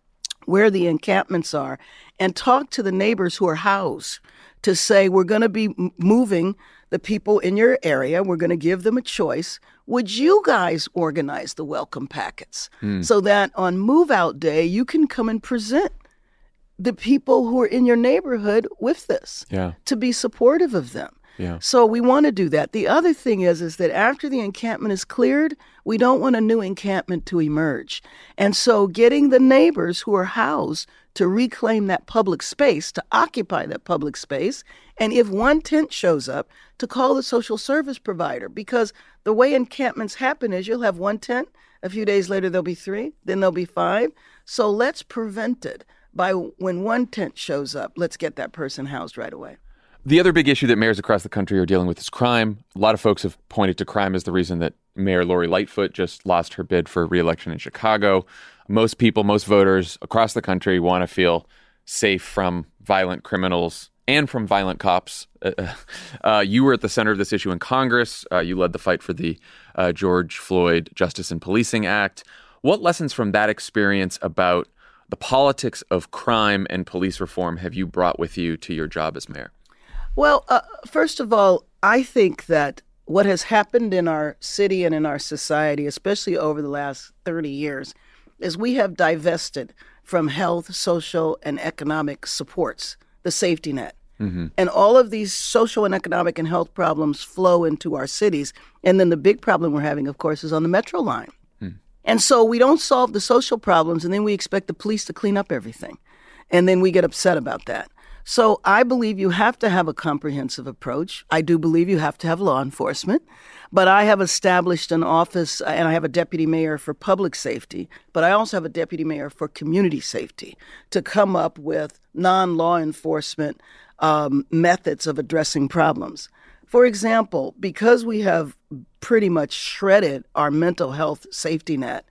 where the encampments are and talk to the neighbors who are housed to say, we're going to be moving the people in your area. We're going to give them a choice. Would you guys organize the welcome packets so that on move-out day, you can come and present the people who are in your neighborhood with this to be supportive of them? So we want to do that. The other thing is that after the encampment is cleared, we don't want a new encampment to emerge. And so getting the neighbors who are housed to reclaim that public space, to occupy that public space, and if one tent shows up, to call the social service provider. Because the way encampments happen is you'll have one tent, a few days later there'll be 3, then there'll be 5. So let's prevent it by when one tent shows up, let's get that person housed right away.
The other big issue that mayors across the country are dealing with is crime. A lot of folks have pointed to crime as the reason that Mayor Lori Lightfoot just lost her bid for re-election in Chicago. Most people, most voters across the country want to feel safe from violent criminals and from violent cops. You were at the center of this issue in Congress. You led the fight for the George Floyd Justice and Policing Act. What lessons from that experience about the politics of crime and police reform have you brought with you to your job as mayor?
Well, first of all, I think that what has happened in our city and in our society, especially over the last 30 years, is we have divested from health, social, and economic supports, the safety net. And all of these social and economic and health problems flow into our cities. And then the big problem we're having, of course, is on the Metro line. And so we don't solve the social problems, and then we expect the police to clean up everything. And then we get upset about that. So I believe you have to have a comprehensive approach. I do believe you have to have law enforcement. But I have established an office, and I have a deputy mayor for public safety, but I also have a deputy mayor for community safety to come up with non-law enforcement methods of addressing problems. For example, because we have pretty much shredded our mental health safety net,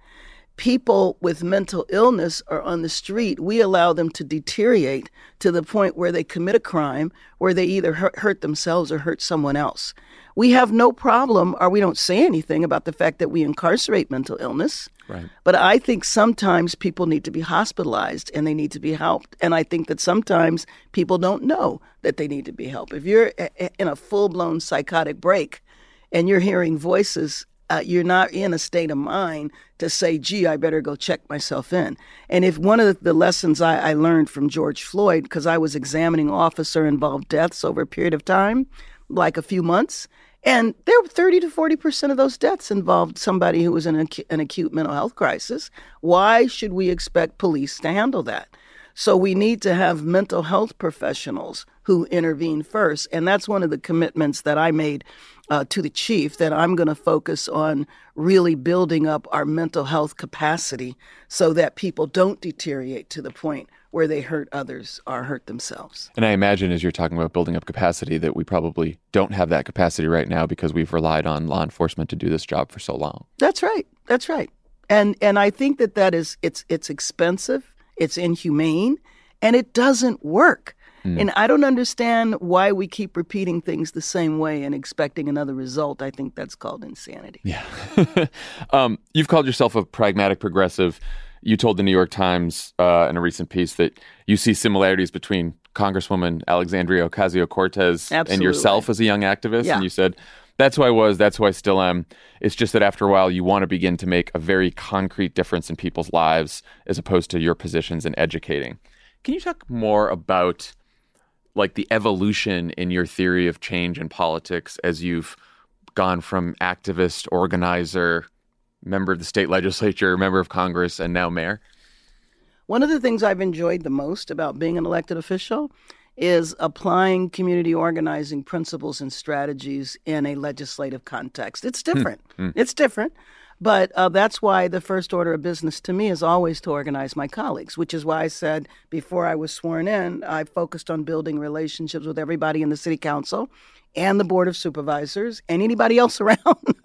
people with mental illness are on the street, we allow them to deteriorate to the point where they commit a crime, where they either hurt themselves or hurt someone else. We have no problem, or we don't say anything about the fact that we incarcerate mental illness.
Right.
But I think sometimes people need to be hospitalized and they need to be helped. And I think that sometimes people don't know that they need to be helped. If you're in a full-blown psychotic break and you're hearing voices, you're not in a state of mind to say, gee, I better go check myself in. And if one of the lessons I learned from George Floyd, because I was examining officer-involved deaths over a period of time, like a few months, and there were 30 to 40% of those deaths involved somebody who was in an acute mental health crisis. Why should we expect police to handle that? So we need to have mental health professionals who intervene first. And that's one of the commitments that I made to the chief, that I'm going to focus on really building up our mental health capacity so that people don't deteriorate to the point where they hurt others or hurt themselves.
And I imagine as you're talking about building up capacity that we probably don't have that capacity right now because we've relied on law enforcement to do this job for so long.
That's right. That's right. And I think that is it's expensive, it's inhumane, and it doesn't work. And I don't understand why we keep repeating things the same way and expecting another result. I think that's called insanity.
Yeah. You've called yourself a pragmatic progressive. You told the New York Times in a recent piece that you see similarities between Congresswoman Alexandria Ocasio-Cortez and yourself as a young activist.
Yeah.
And you said, that's who I was, that's who I still am. It's just that after a while, you want to begin to make a very concrete difference in people's lives as opposed to your positions in educating. Can you talk more about like the evolution in your theory of change in politics as you've gone from activist, organizer, member of the state legislature, member of Congress, and now mayor?
One of the things I've enjoyed the most about being an elected official is applying community organizing principles and strategies in a legislative context. It's different. It's different. But that's why the first order of business to me is always to organize my colleagues, which is why I said before I was sworn in, I focused on building relationships with everybody in the city council and the board of supervisors and anybody else around.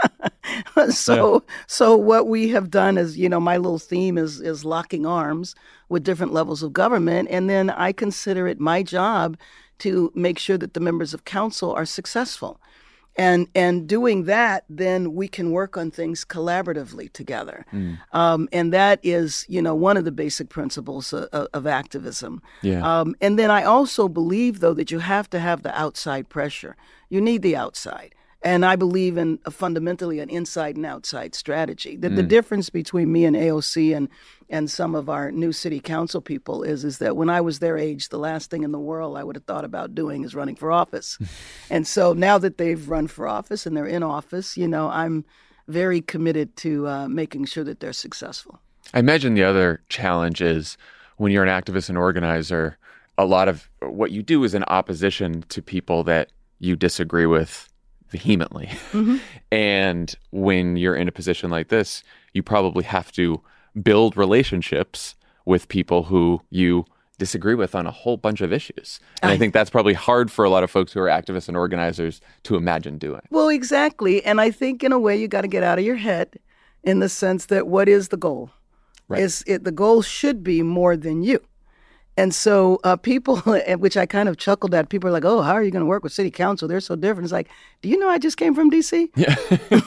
So what we have done is, my little theme is locking arms with different levels of government. And then I consider it my job to make sure that the members of council are successful. And doing that, then we can work on things collaboratively together. And that is, one of the basic principles of activism.
Yeah.
And then I also believe, though, that you have to have the outside pressure. You need the outside. And I believe in fundamentally an inside and outside strategy. The difference between me and AOC and some of our new city council people is that when I was their age, the last thing in the world I would have thought about doing is running for office. And so now that they've run for office and they're in office, I'm very committed to making sure that they're successful.
I imagine the other challenge is when you're an activist and organizer, a lot of what you do is in opposition to people that you disagree with vehemently. And when you're in a position like this, you probably have to build relationships with people who you disagree with on a whole bunch of issues. And I think that's probably hard for a lot of folks who are activists and organizers to imagine doing.
Well, exactly. And I think in a way you got to get out of your head in the sense that what is the goal?
Right.
The goal should be more than you. And so people, which I kind of chuckled at, people are like, oh, how are you going to work with city council? They're so different. It's like, do you know I just came from D.C.?
Yeah.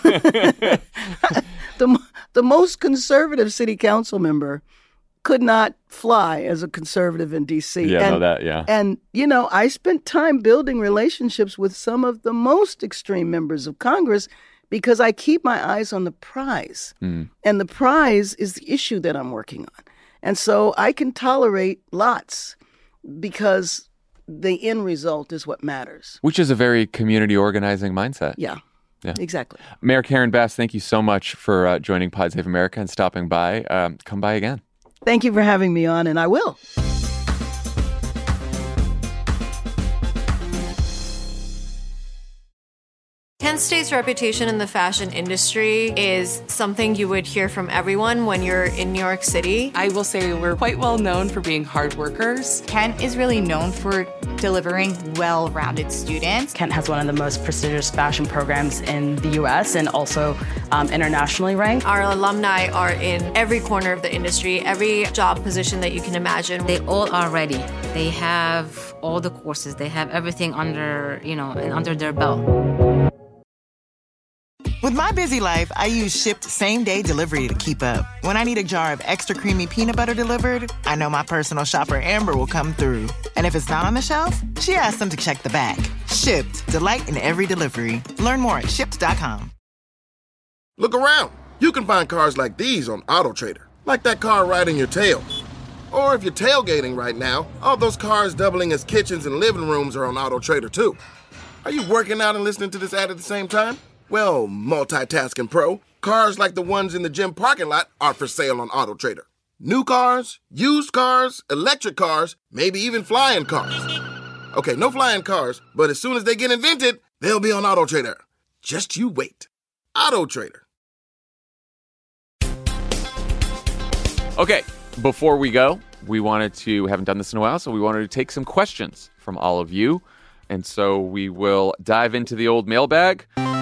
The most conservative city council member could not fly as a conservative in D.C.
Yeah, I know that, yeah.
And, I spent time building relationships with some of the most extreme members of Congress because I keep my eyes on the prize. And the prize is the issue that I'm working on. And so I can tolerate lots because the end result is what matters.
Which is a very community organizing mindset.
Yeah, exactly.
Mayor Karen Bass, thank you so much for joining Pod Save America and stopping by. Come by again.
Thank you for having me on, and I will.
Kent State's reputation in the fashion industry is something you would hear from everyone when you're in New York City.
I will say we're quite well known for being hard workers.
Kent is really known for delivering well-rounded students.
Kent has one of the most prestigious fashion programs in the U.S. and also internationally ranked.
Our alumni are in every corner of the industry, every job position that you can imagine.
They all are ready. They have all the courses. They have everything under their belt.
With my busy life, I use Shipt same-day delivery to keep up. When I need a jar of extra creamy peanut butter delivered, I know my personal shopper Amber will come through. And if it's not on the shelf, she asks them to check the back. Shipt, delight in every delivery. Learn more at Shipt.com.
Look around. You can find cars like these on AutoTrader, like that car riding your tail. Or if you're tailgating right now, all those cars doubling as kitchens and living rooms are on AutoTrader too. Are you working out and listening to this ad at the same time? Well, multitasking pro, cars like the ones in the gym parking lot are for sale on AutoTrader. New cars, used cars, electric cars, maybe even flying cars. Okay, no flying cars, but as soon as they get invented, they'll be on AutoTrader. Just you wait. AutoTrader.
Okay, before we go, we haven't done this in a while, so we wanted to take some questions from all of you. And so we will dive into the old mailbag.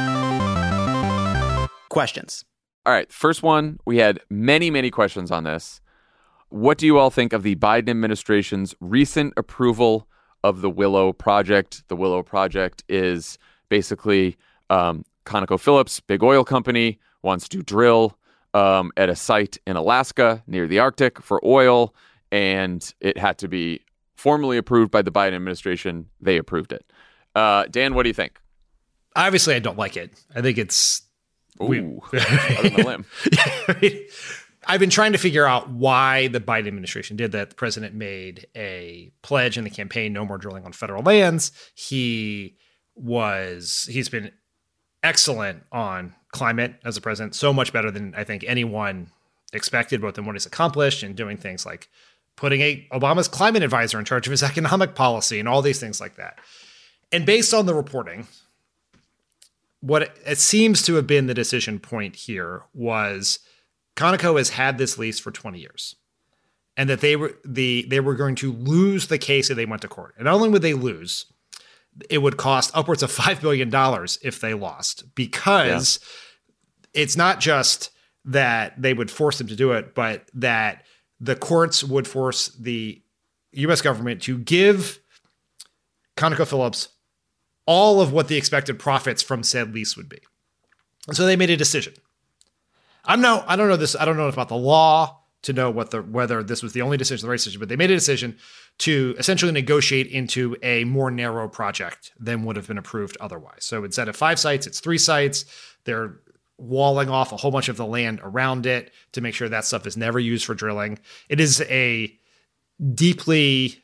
Questions.
All right, first one, we had many, many questions on this. What do you all think of the Biden administration's recent approval of the Willow Project? The Willow Project is basically ConocoPhillips, big oil company, wants to drill at a site in Alaska near the Arctic for oil, and it had to be formally approved by the Biden administration. They approved it. Dan, what do you think?
Obviously, I don't like it. I think it's...
Out on the limb.
I've been trying to figure out why the Biden administration did that. The president made a pledge in the campaign, no more drilling on federal lands. He's been excellent on climate as a president, so much better than I think anyone expected, both in what he's accomplished and doing things like putting Obama's climate advisor in charge of his economic policy and all these things like that. And based on the reporting, what it seems to have been the decision point here was Conoco has had this lease for 20 years, and that they were going to lose the case if they went to court. And not only would they lose, it would cost upwards of $5 billion if they lost, because it's not just that they would force them to do it, but that the courts would force the U.S. government to give ConocoPhillips all of what the expected profits from said lease would be. And so they made a decision. I don't know about the law to know whether this was the only decision, the right decision, but they made a decision to essentially negotiate into a more narrow project than would have been approved otherwise. So instead of 5 sites, it's 3 sites. They're walling off a whole bunch of the land around it to make sure that stuff is never used for drilling. It is a deeply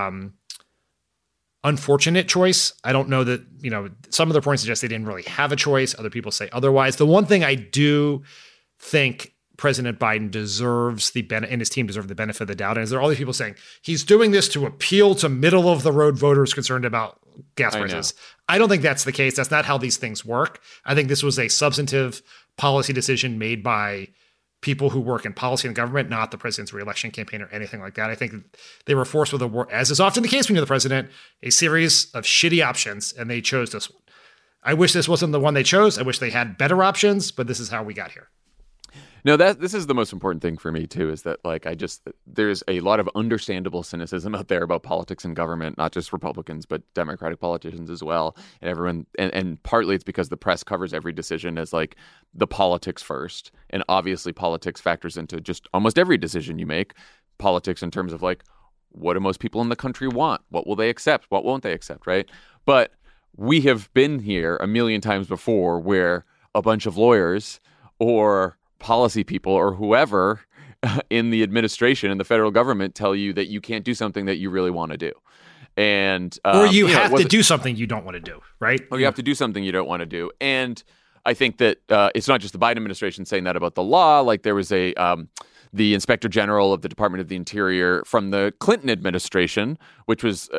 unfortunate choice. I don't know that, some of the points suggest they didn't really have a choice. Other people say otherwise. The one thing I do think President Biden deserves and his team deserve the benefit of the doubt. And there are all these people saying he's doing this to appeal to middle of the road voters concerned about gas prices. I don't think that's the case. That's not how these things work. I think this was a substantive policy decision made by people who work in policy and government, not the president's reelection campaign or anything like that. I think they were forced with as is often the case when you're the president, a series of shitty options, and they chose this one. I wish this wasn't the one they chose. I wish they had better options, but this is how we got here.
No, this is the most important thing for me too, is that there's a lot of understandable cynicism out there about politics and government, not just Republicans, but Democratic politicians as well. And everyone, and partly it's because the press covers every decision as the politics first. And obviously politics factors into just almost every decision you make. Politics in terms of what do most people in the country want? What will they accept? What won't they accept, right? But we have been here a million times before where a bunch of lawyers or policy people or whoever in the administration and the federal government tell you that you can't do something that you really want to do. And
or you have to do something you don't want to do, right?
Or you have to do something you don't want to do. And I think that it's not just the Biden administration saying that about the law. There was the Inspector General of the Department of the Interior from the Clinton administration, which was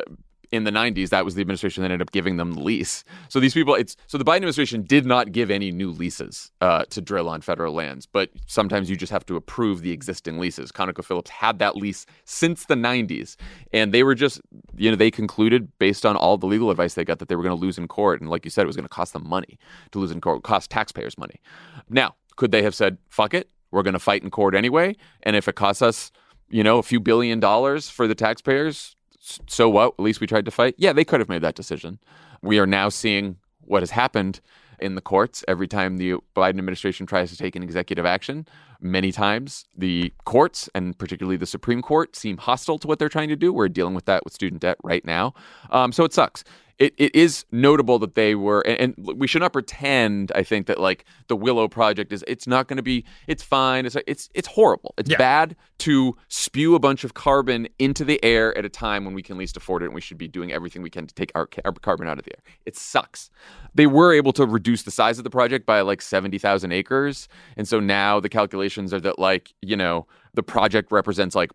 in the 90s, that was the administration that ended up giving them the lease. So these people, so the Biden administration did not give any new leases to drill on federal lands, but sometimes you just have to approve the existing leases. ConocoPhillips had that lease since the 90s, and they were just, they concluded based on all the legal advice they got that they were going to lose in court. And like you said, it was going to cost them money to lose in court, cost taxpayers money. Now, could they have said, fuck it, we're going to fight in court anyway, and if it costs us, a few $1 billion for the taxpayers, so what? At least we tried to fight. Yeah, they could have made that decision. We are now seeing what has happened in the courts every time the Biden administration tries to take an executive action. Many times the courts, and particularly the Supreme Court, seem hostile to what they're trying to do. We're dealing with that with student debt right now. So it sucks. It is notable that they were, and we should not pretend, I think, that like the Willow Project it's not going to be, it's fine. It's horrible. It's bad to spew a bunch of carbon into the air at a time when we can least afford it, and we should be doing everything we can to take our carbon out of the air. It sucks. They were able to reduce the size of the project by like 70,000 acres. And so now the calculations are that the project represents like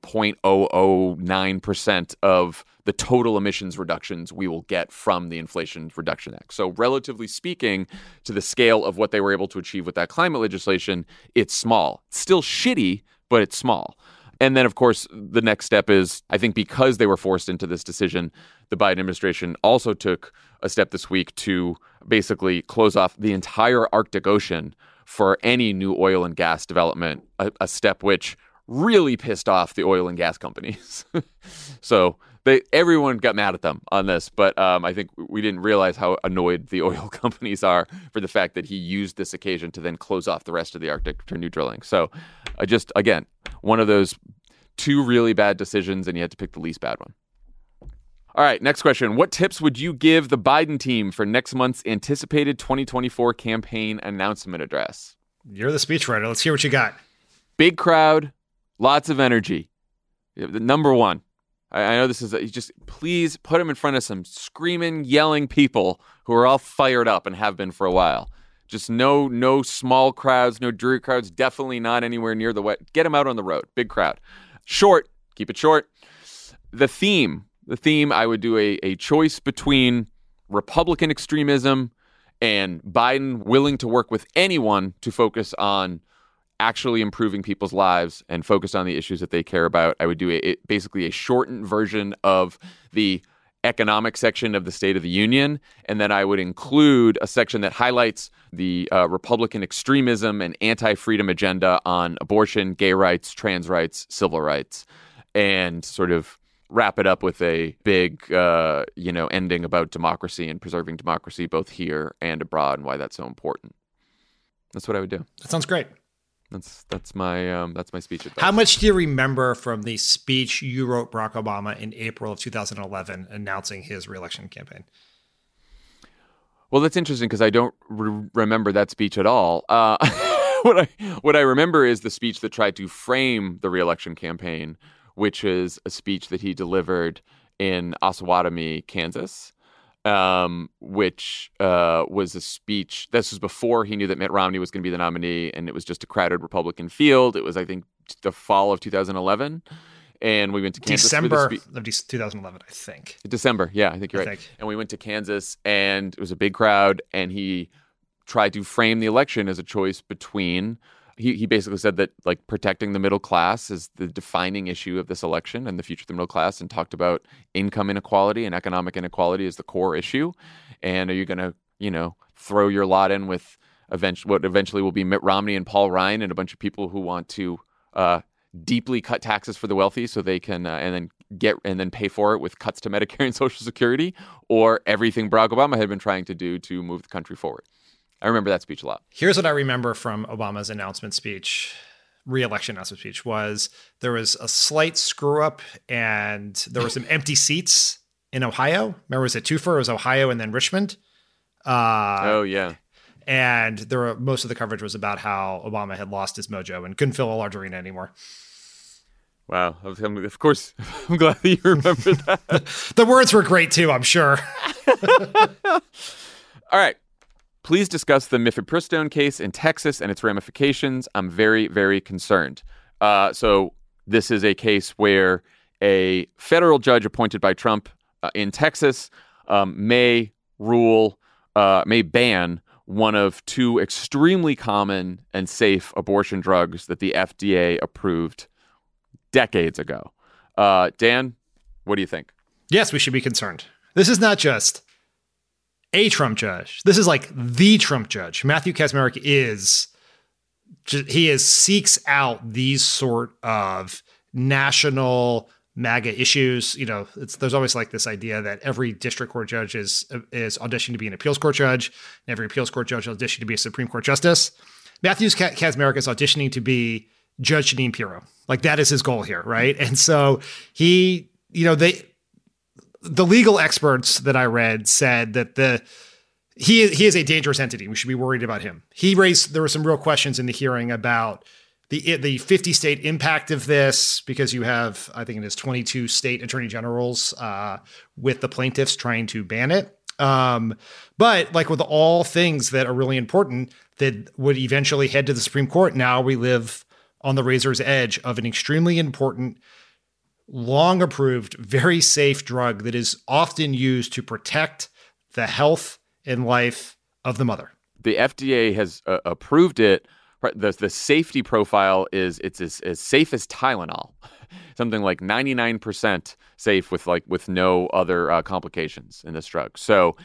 0.009% of the total emissions reductions we will get from the Inflation Reduction Act. So relatively speaking, to the scale of what they were able to achieve with that climate legislation, it's small. It's still shitty, but it's small. And then, of course, the next step is, I think because they were forced into this decision, the Biden administration also took a step this week to basically close off the entire Arctic Ocean for any new oil and gas development, a step which really pissed off the oil and gas companies. So everyone got mad at them on this, but I think we didn't realize how annoyed the oil companies are for the fact that he used this occasion to then close off the rest of the Arctic for new drilling. So again, one of those two really bad decisions, and you had to pick the least bad one. All right, next question. What tips would you give the Biden team for next month's anticipated 2024 campaign announcement address?
You're the speechwriter. Let's hear what you got.
Big crowd, lots of energy. The number one. I know this is just please put him in front of some screaming, yelling people who are all fired up and have been for a while. Just no small crowds, no dreary crowds, definitely not anywhere near the wet. Get him out on the road. Big crowd. Short. Keep it short. The theme, I would do a choice between Republican extremism and Biden willing to work with anyone to focus on actually improving people's lives and focus on the issues that they care about. I would do basically a shortened version of the economic section of the State of the Union, and then I would include a section that highlights the Republican extremism and anti-freedom agenda on abortion, gay rights, trans rights, civil rights, and sort of wrap it up with a big, ending about democracy and preserving democracy both here and abroad and why that's so important. That's what I would do.
That sounds great.
That's my speech advice.
How much do you remember from the speech you wrote Barack Obama in April of 2011 announcing his reelection campaign?
Well, that's interesting because I don't remember that speech at all. What I remember is the speech that tried to frame the reelection campaign, which is a speech that he delivered in Osawatomie, Kansas. Which was a speech. This was before he knew that Mitt Romney was going to be the nominee, and it was just a crowded Republican field. It was, I think, the fall of 2011, and we went to Kansas.
December of 2011, I think.
December, yeah, I think you're right. And we went to Kansas, and it was a big crowd, and he tried to frame the election as a choice between. He basically said that like protecting the middle class is the defining issue of this election and the future of the middle class, and talked about income inequality and economic inequality as the core issue. And are you going to, throw your lot in with what eventually will be Mitt Romney and Paul Ryan and a bunch of people who want to deeply cut taxes for the wealthy so they can and then pay for it with cuts to Medicare and Social Security, or everything Barack Obama had been trying to do to move the country forward? I remember that speech a lot.
Here's what I remember from Obama's re-election announcement speech was there was a slight screw up and there were some empty seats in Ohio. Remember, was it twofer? It was Ohio and then Richmond.
Oh, yeah.
And most of the coverage was about how Obama had lost his mojo and couldn't fill a large arena anymore.
Wow. Of course, I'm glad that you remember that.
The words were great too, I'm sure.
All right. Please discuss the Mifepristone case in Texas and its ramifications. I'm very, very concerned. So this is a case where a federal judge appointed by Trump in Texas may ban one of two extremely common and safe abortion drugs that the FDA approved decades ago. Dan, what do you think?
Yes, we should be concerned. This is not just a Trump judge. This is like the Trump judge. Matthew Kacsmaryk seeks out these sort of national MAGA issues. There's always like this idea that every district court judge is auditioning to be an appeals court judge, and every appeals court judge auditioning to be a Supreme Court justice. Matthew Kacsmaryk is auditioning to be Judge Jeanine Pirro. Like, that is his goal here, right? And so the legal experts that I read said that he is a dangerous entity. We should be worried about him. There were some real questions in the hearing about the 50 state impact of this, because you have, I think it is 22 state attorney generals with the plaintiffs trying to ban it. But like with all things that are really important that would eventually head to the Supreme Court, now we live on the razor's edge of an extremely important, long approved, very safe drug that is often used to protect the health and life of the mother.
The FDA has approved it. The safety profile is it's as safe as Tylenol, something like 99% safe with no other complications in this drug. So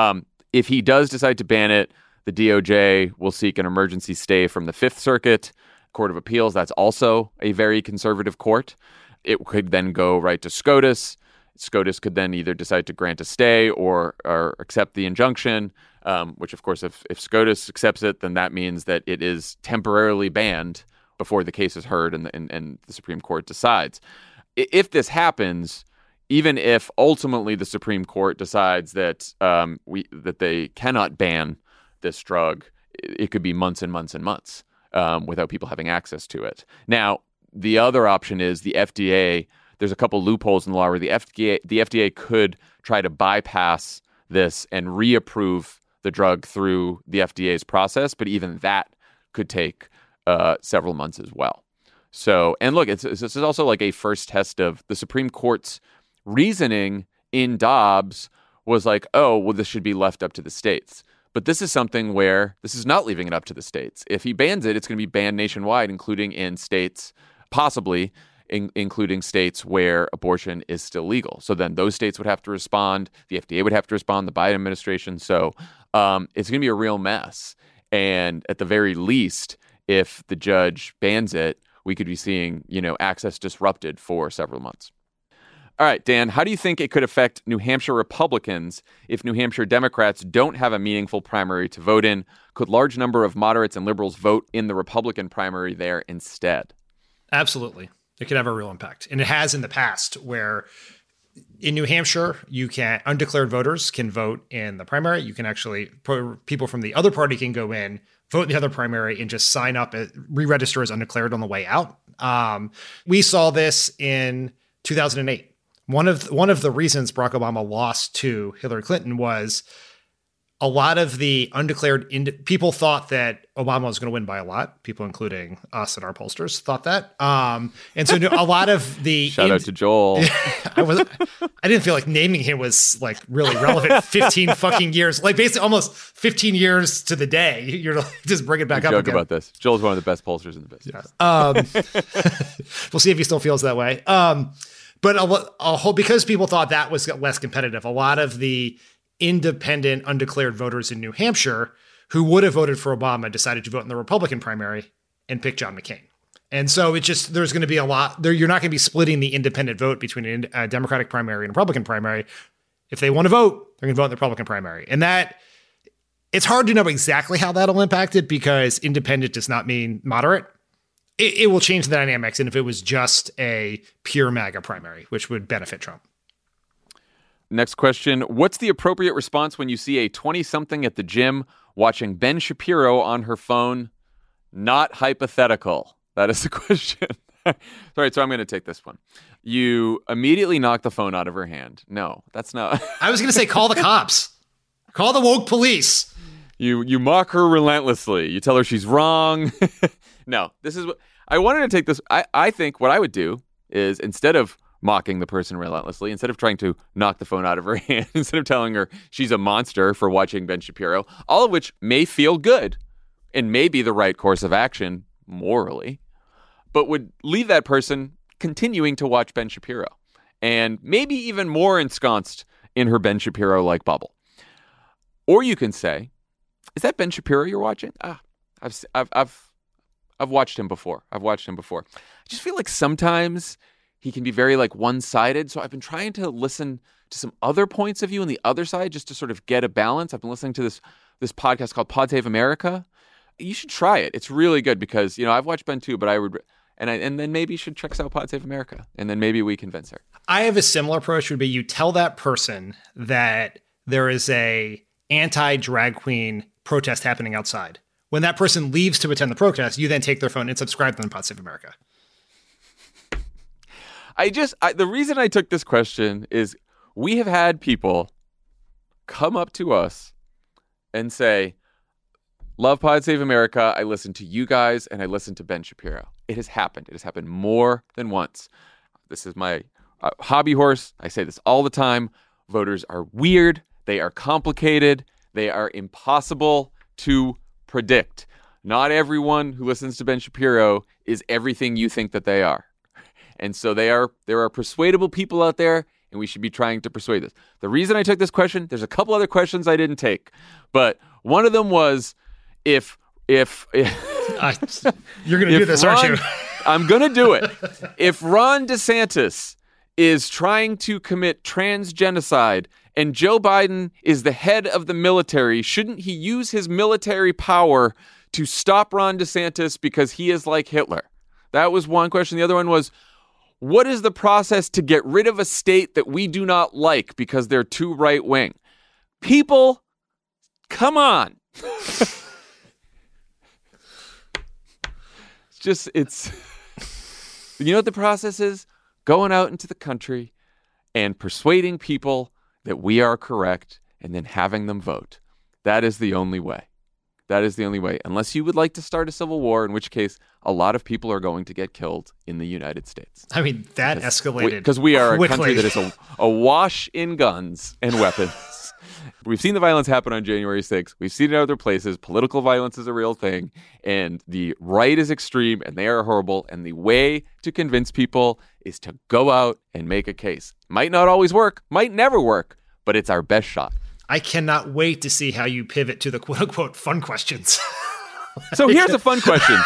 if he does decide to ban it, the DOJ will seek an emergency stay from the Fifth Circuit Court of Appeals. That's also a very conservative court. It could then go right to SCOTUS. SCOTUS could then either decide to grant a stay or accept the injunction, which, of course, if SCOTUS accepts it, then that means that it is temporarily banned before the case is heard and the Supreme Court decides. If this happens, even if ultimately the Supreme Court decides that that they cannot ban this drug, it could be months and months and months without people having access to it. Now, the other option is the FDA. There's a couple loopholes in the law where the FDA could try to bypass this and reapprove the drug through the FDA's process, but even that could take several months as well. So, and look, this is also like a first test of the Supreme Court's reasoning in Dobbs was like, oh, well, this should be left up to the states. But this is something where this is not leaving it up to the states. If he bans it, it's going to be banned nationwide, including in states, possibly including states where abortion is still legal. So then those states would have to respond. The FDA would have to respond, the Biden administration. So it's going to be a real mess. And at the very least, if the judge bans it, we could be seeing, access disrupted for several months. All right, Dan, how do you think it could affect New Hampshire Republicans if New Hampshire Democrats don't have a meaningful primary to vote in? Could large number of moderates and liberals vote in the Republican primary there instead? Absolutely.
It could have a real impact. And it has in the past, where in New Hampshire, undeclared voters can vote in the primary. You can actually, people from the other party can go in, vote in the other primary, and just sign up, re-register as undeclared on the way out. We saw this in 2008. One of the reasons Barack Obama lost to Hillary Clinton was a lot of the undeclared people thought that Obama was going to win by a lot. People, including us and our pollsters, thought that. And so a lot of the
shout out to Joel.
I didn't feel like naming him was like really relevant. 15 fucking years, like basically almost 15 years to the day. You're just bring it back up.
Joke
again.
About this. Joel's one of the best pollsters in the business.
Yeah. We'll see if he still feels that way. But because people thought that was less competitive, a lot of the independent, undeclared voters in New Hampshire who would have voted for Obama decided to vote in the Republican primary and pick John McCain. And so there's going to be a lot there. You're not going to be splitting the independent vote between a Democratic primary and a Republican primary. If they want to vote, they're going to vote in the Republican primary. And that it's hard to know exactly how that'll impact it because independent does not mean moderate. It will change the dynamics. And if it was just a pure MAGA primary, which would benefit Trump.
Next question. What's the appropriate response when you see a 20-something at the gym watching Ben Shapiro on her phone? Not hypothetical. That is the question. All right, so I'm going to take this one. You immediately knock the phone out of her hand. No, that's not.
I was going to say call the cops. Call the woke police.
You mock her relentlessly. You tell her she's wrong. No, this is what I wanted to take this. I think what I would do is instead of mocking the person relentlessly, instead of trying to knock the phone out of her hand, instead of telling her she's a monster for watching Ben Shapiro, all of which may feel good and may be the right course of action morally, but would leave that person continuing to watch Ben Shapiro and maybe even more ensconced in her Ben Shapiro-like bubble. Or you can say, is that Ben Shapiro you're watching? I've watched him before. I just feel like sometimes he can be very like one-sided. So I've been trying to listen to some other points of view on the other side just to sort of get a balance. I've been listening to this podcast called Pod Save America. You should try it. It's really good because, I've watched Ben too, but I would, and then maybe you should check out Pod Save America, and then maybe we convince her.
I have a similar approach. Would be you tell that person that there is a anti-drag queen protest happening outside. When that person leaves to attend the protest, you then take their phone and subscribe to them on Pod Save America.
The reason I took this question is we have had people come up to us and say, love Pod Save America. I listen to you guys and I listen to Ben Shapiro. It has happened. It has happened more than once. This is my hobby horse. I say this all the time. Voters are weird. They are complicated. They are impossible to predict. Not everyone who listens to Ben Shapiro is everything you think that they are. And so there are persuadable people out there, and we should be trying to persuade this. The reason I took this question, there's a couple other questions I didn't take, but one of them was if
you're going to do this, aren't you?
I'm going to do it. If Ron DeSantis is trying to commit transgenocide and Joe Biden is the head of the military, shouldn't he use his military power to stop Ron DeSantis because he is like Hitler? That was one question. The other one was, what is the process to get rid of a state that we do not like because they're too right-wing? People, come on. It's you know what the process is? Going out into the country and persuading people that we are correct and then having them vote. That is the only way. That is the only way. Unless you would like to start a civil war, in which case a lot of people are going to get killed in the United States.
I mean, that escalated
because we are
quickly.
A country that is awash in guns and weapons. We've seen the violence happen on January 6th. We've seen it in other places. Political violence is a real thing. And the right is extreme, and they are horrible. And the way to convince people is to go out and make a case. Might not always work, might never work, but it's our best shot.
I cannot wait to see how you pivot to the quote-unquote fun questions.
So here's a fun question.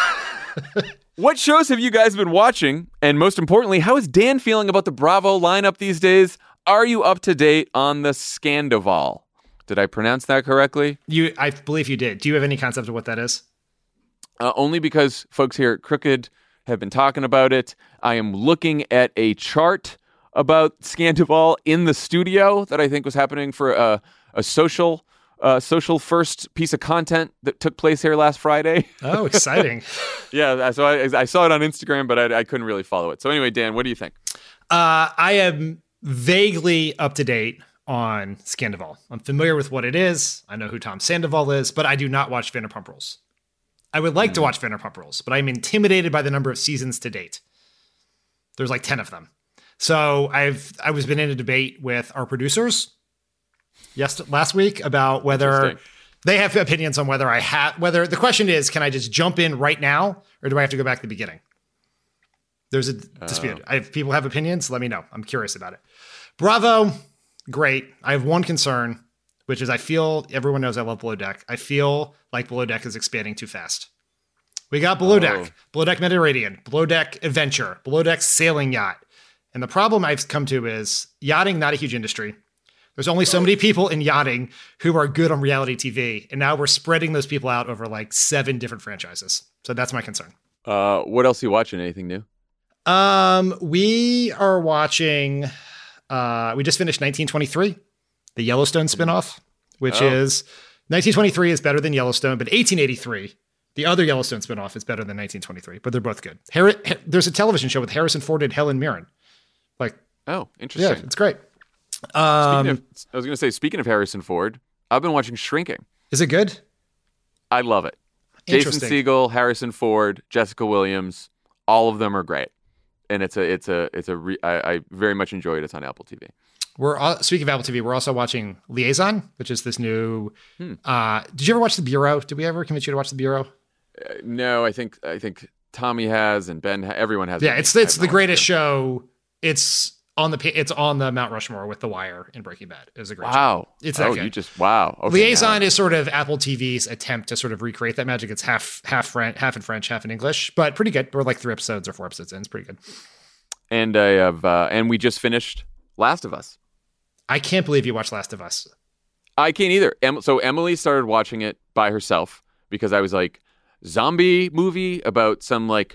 What shows have you guys been watching? And most importantly, how is Dan feeling about the Bravo lineup these days? Are you up to date on the Scandoval? Did I pronounce that correctly?
I believe you did. Do you have any concept of what that is?
Only because folks here at Crooked have been talking about it. I am looking at a chart about Scandoval in the studio that I think was happening for a social first piece of content that took place here last Friday.
Oh, exciting.
Yeah, so I saw it on Instagram, but I couldn't really follow it. So anyway, Dan, what do you think?
I am vaguely up to date on Scandoval. I'm familiar with what it is. I know who Tom Sandoval is, but I do not watch Vanderpump Rules. I would like to watch Vanderpump Rules, but I'm intimidated by the number of seasons to date. There's like 10 of them. So I was been in a debate with our producers last week about whether they have opinions on whether the question is, can I just jump in right now or do I have to go back to the beginning? There's a dispute. If people have opinions, let me know. I'm curious about it. Bravo. Great. I have one concern, which is I feel everyone knows I love Below Deck. I feel like Below Deck is expanding too fast. We got Below Deck, Below Deck Mediterranean, Below Deck Adventure, Below Deck Sailing Yacht. And the problem I've come to is yachting, not a huge industry. There's only so many people in yachting who are good on reality TV. And now we're spreading those people out over like 7 different franchises. So that's my concern.
What else are you watching? Anything new?
We are watching, we just finished 1923, the Yellowstone spinoff, which is 1923 is better than Yellowstone, but 1883, the other Yellowstone spinoff, is better than 1923, but they're both good. There's a television show with Harrison Ford and Helen Mirren.
Interesting.
Yeah, it's great.
I was going to say, speaking of Harrison Ford, I've been watching Shrinking.
Is it good?
I love it. Jason Segel, Harrison Ford, Jessica Williams, all of them are great. and I very much enjoy it. It's on Apple TV.
Speaking of Apple TV, we're also watching Liaison, which is this new. Did you ever watch The Bureau? Did we ever convince you to watch The Bureau?
No, I think Tommy has, and Ben. Everyone has.
Yeah, it's the greatest show. It's on the Mount Rushmore with The Wire and Breaking Bad. It was a great show. It's that good.
Okay,
Liaison is sort of Apple TV's attempt to sort of recreate that magic. It's half in French, half in English, but pretty good. We're like 3 episodes or 4 episodes in. It's pretty good.
And I have, and we just finished Last of Us.
I can't believe you watched Last of Us.
I can't either. So Emily started watching it by herself because I was like, zombie movie about some like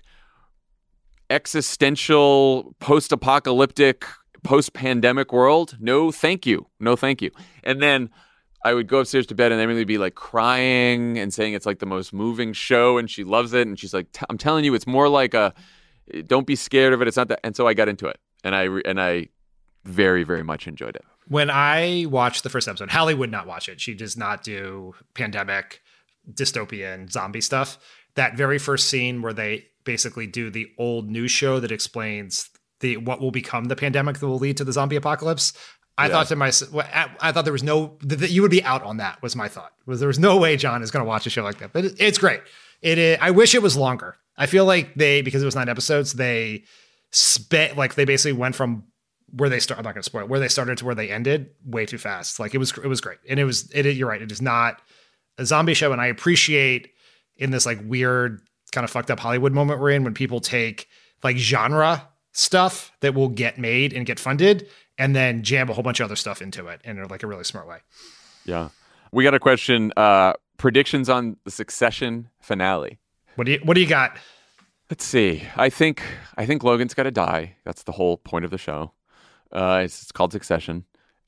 existential, post-apocalyptic, post-pandemic world. No, thank you. No, thank you. And then I would go upstairs to bed and Emily would be like crying and saying it's like the most moving show and she loves it. And she's like, I'm telling you, it's more like don't be scared of it. It's not that. And so I got into it and I very, very much enjoyed it.
When I watched the first episode, Hallie would not watch it. She does not do pandemic, dystopian, zombie stuff. That very first scene where they basically do the old news show that explains what will become the pandemic that will lead to the zombie apocalypse. I thought to myself, I thought there was that you would be out on that was my thought. There was no way John is going to watch a show like that, but it's great. I wish it was longer. I feel like because it was 9 episodes, they basically went from where they start. I'm not going to spoil it, where they started to where they ended way too fast. Like it was great. And you're right. It is not a zombie show. And I appreciate in this like weird kind of fucked up Hollywood moment we're in when people take like genre stuff that will get made and get funded and then jam a whole bunch of other stuff into it in like a really smart way.
Yeah. We got a question, predictions on the Succession finale.
What do you got?
Let's see. I think Logan's got to die. That's the whole point of the show. It's called Succession.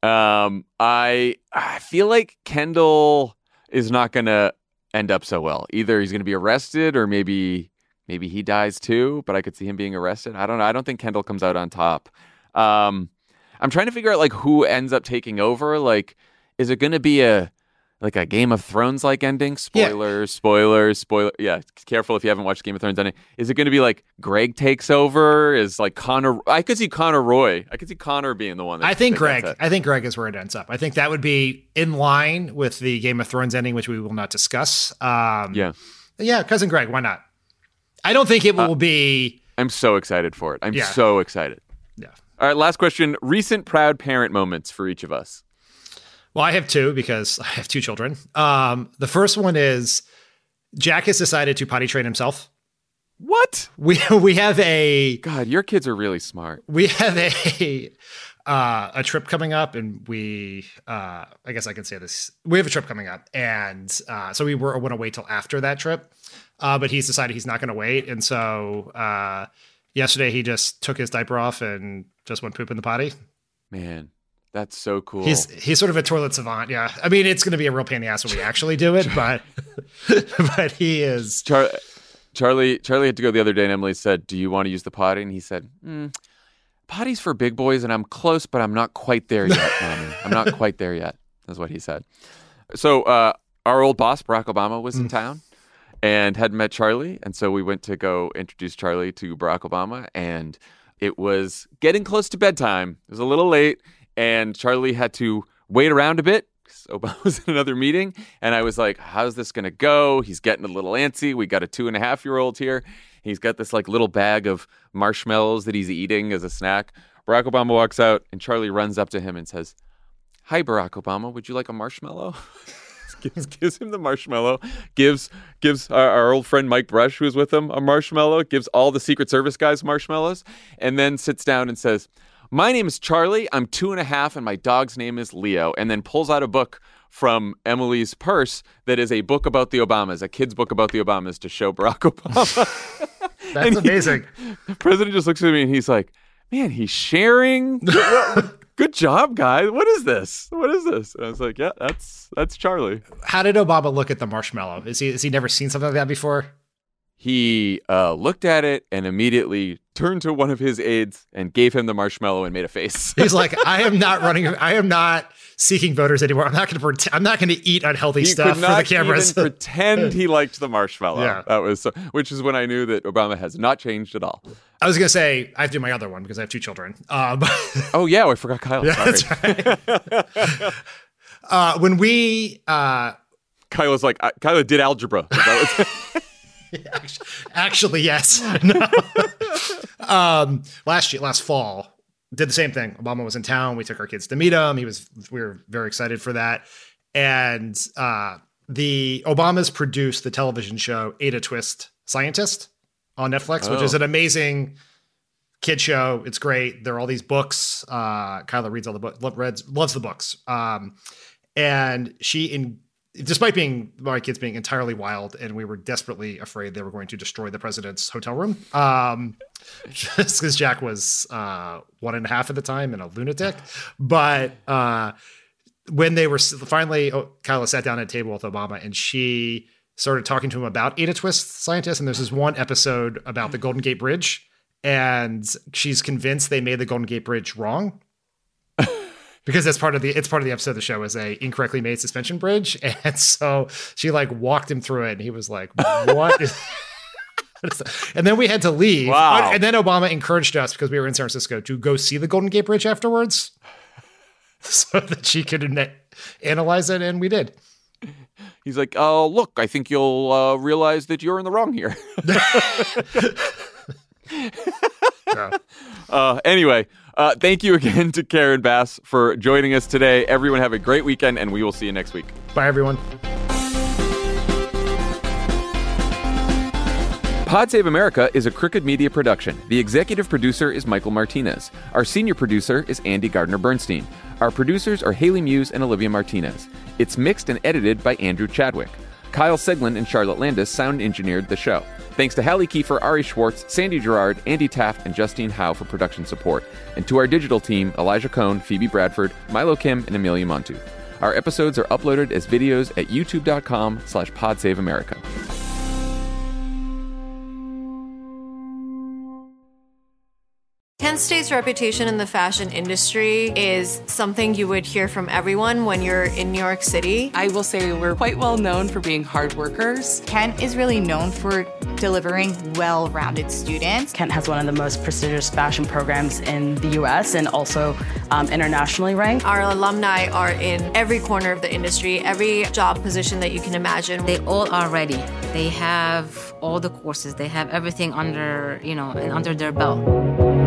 I feel like Kendall is not going to end up so well. Either he's going to be arrested or maybe he dies too, but I could see him being arrested. I don't know. I don't think Kendall comes out on top. I'm trying to figure out like who ends up taking over. Like, is it going to be a Game of Thrones like ending? Spoilers. Yeah, careful if you haven't watched Game of Thrones ending. Is it going to be like Greg takes over? Is like Connor? I could see Connor Roy. I could see Connor being the one.
I think Greg is where it ends up. I think that would be in line with the Game of Thrones ending, which we will not discuss. Yeah, cousin Greg. Why not? I don't think it will be.
I'm so excited for it. I'm so excited.
Yeah.
All right. Last question. Recent proud parent moments for each of us.
Well, I have 2 because I have 2 children. The first one is Jack has decided to potty train himself.
What?
We have a...
God, your kids are really smart.
We have a trip coming up and I guess I can say this. We have a trip coming up and so we want to wait till after that trip. But he's decided he's not going to wait. And so yesterday he just took his diaper off and just went poop in the potty.
Man. That's so cool.
He's sort of a toilet savant. Yeah. I mean, it's going to be a real pain in the ass when we actually do it, but he is.
Charlie had to go the other day and Emily said, do you want to use the potty? And he said, potty's for big boys and I'm close, but I'm not quite there yet, Mommy. I'm not quite there yet. That's what he said. So our old boss, Barack Obama, was in town and had met Charlie. And so we went to go introduce Charlie to Barack Obama. And it was getting close to bedtime. It was a little late. And Charlie had to wait around a bit because Obama was in another meeting. And I was like, how's this going to go? He's getting a little antsy. We got a 2.5-year-old here. He's got this like little bag of marshmallows that he's eating as a snack. Barack Obama walks out and Charlie runs up to him and says, hi, Barack Obama. Would you like a marshmallow? gives him the marshmallow, gives our old friend Mike Brush, who was with him, a marshmallow, gives all the Secret Service guys marshmallows, and then sits down and says, my name is Charlie, I'm 2.5, and my dog's name is Leo, and then pulls out a book from Emily's purse that is a book about the Obamas, a kid's book about the Obamas to show Barack Obama.
That's amazing.
The president just looks at me and he's like, man, he's sharing. Good job, guys. What is this? And I was like, yeah, that's Charlie.
How did Obama look at the marshmallow? Has he never seen something like that before?
He looked at it and immediately turned to one of his aides and gave him the marshmallow and made a face.
He's like, I am not seeking voters anymore. I'm not going to eat unhealthy stuff for the cameras.
He could not even pretend he liked the marshmallow. Yeah. That was which is when I knew that Obama has not changed at all.
I was going to say, I have to do my other one because I have 2 children.
Oh, yeah. I forgot Kyle.
Yeah,
Sorry.
that's right. When we...
Kyla's like, Kyla did algebra.
Actually, yes. No. Last fall, did the same thing. Obama was in town. We took our kids to meet him. We were very excited for that. And the Obamas produced the television show Ada Twist Scientist on Netflix, which is an amazing kid show. It's great. There are all these books. Kyla reads all the books, loves the books. And despite my kids being entirely wild, and we were desperately afraid they were going to destroy the president's hotel room, just because Jack was 1.5 at the time and a lunatic. But when they were finally, Kyla sat down at a table with Obama, and she started talking to him about Ada Twist Scientist. And there's this one episode about the Golden Gate Bridge, and she's convinced they made the Golden Gate Bridge wrong. Because it's part of the episode of the show is a incorrectly made suspension bridge. And so she walked him through it, and he was like, what is that? And then we had to leave.
Wow.
And then Obama encouraged us, because we were in San Francisco, to go see the Golden Gate Bridge afterwards so that she could analyze it. And we did.
He's like, oh, look, I think you'll realize that you're in the wrong here. Anyway, thank you again to Karen Bass for joining us today. Everyone have a great weekend, and we will see you next week.
Bye, everyone.
Pod Save America is a Crooked Media production. The executive producer is Michael Martinez. Our senior producer is Andy Gardner-Bernstein. Our producers are Haley Muse and Olivia Martinez. It's mixed and edited by Andrew Chadwick. Kyle Seglin and Charlotte Landis sound engineered the show. Thanks to Hallie Kiefer, Ari Schwartz, Sandy Gerard, Andy Taft, and Justine Howe for production support. And to our digital team, Elijah Cohn, Phoebe Bradford, Milo Kim, and Amelia Montu. Our episodes are uploaded as videos at youtube.com/PodSaveAmerica.
Kent State's reputation in the fashion industry is something you would hear from everyone when you're in New York City.
I will say we're quite well known for being hard workers.
Kent is really known for delivering well-rounded students.
Kent has one of the most prestigious fashion programs in the U.S. and also internationally ranked.
Our alumni are in every corner of the industry, every job position that you can imagine.
They all are ready. They have all the courses. They have everything under their belt.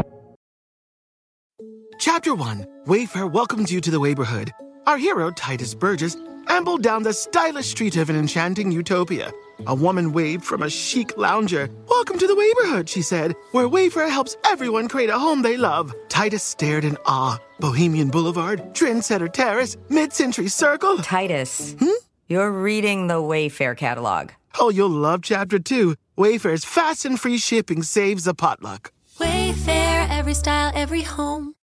Chapter 1, Wayfair welcomes you to the Wayborhood. Our hero, Titus Burgess, ambled down the stylish street of an enchanting utopia. A woman waved from a chic lounger. "Welcome to the Wayborhood," she said, "where Wayfair helps everyone create a home they love." Titus stared in awe. Bohemian Boulevard, Trendsetter Terrace, Mid-Century Circle.
Titus, you're reading the Wayfair catalog.
Oh, you'll love Chapter 2. Wayfair's fast and free shipping saves a potluck.
Wayfair, every style, every home.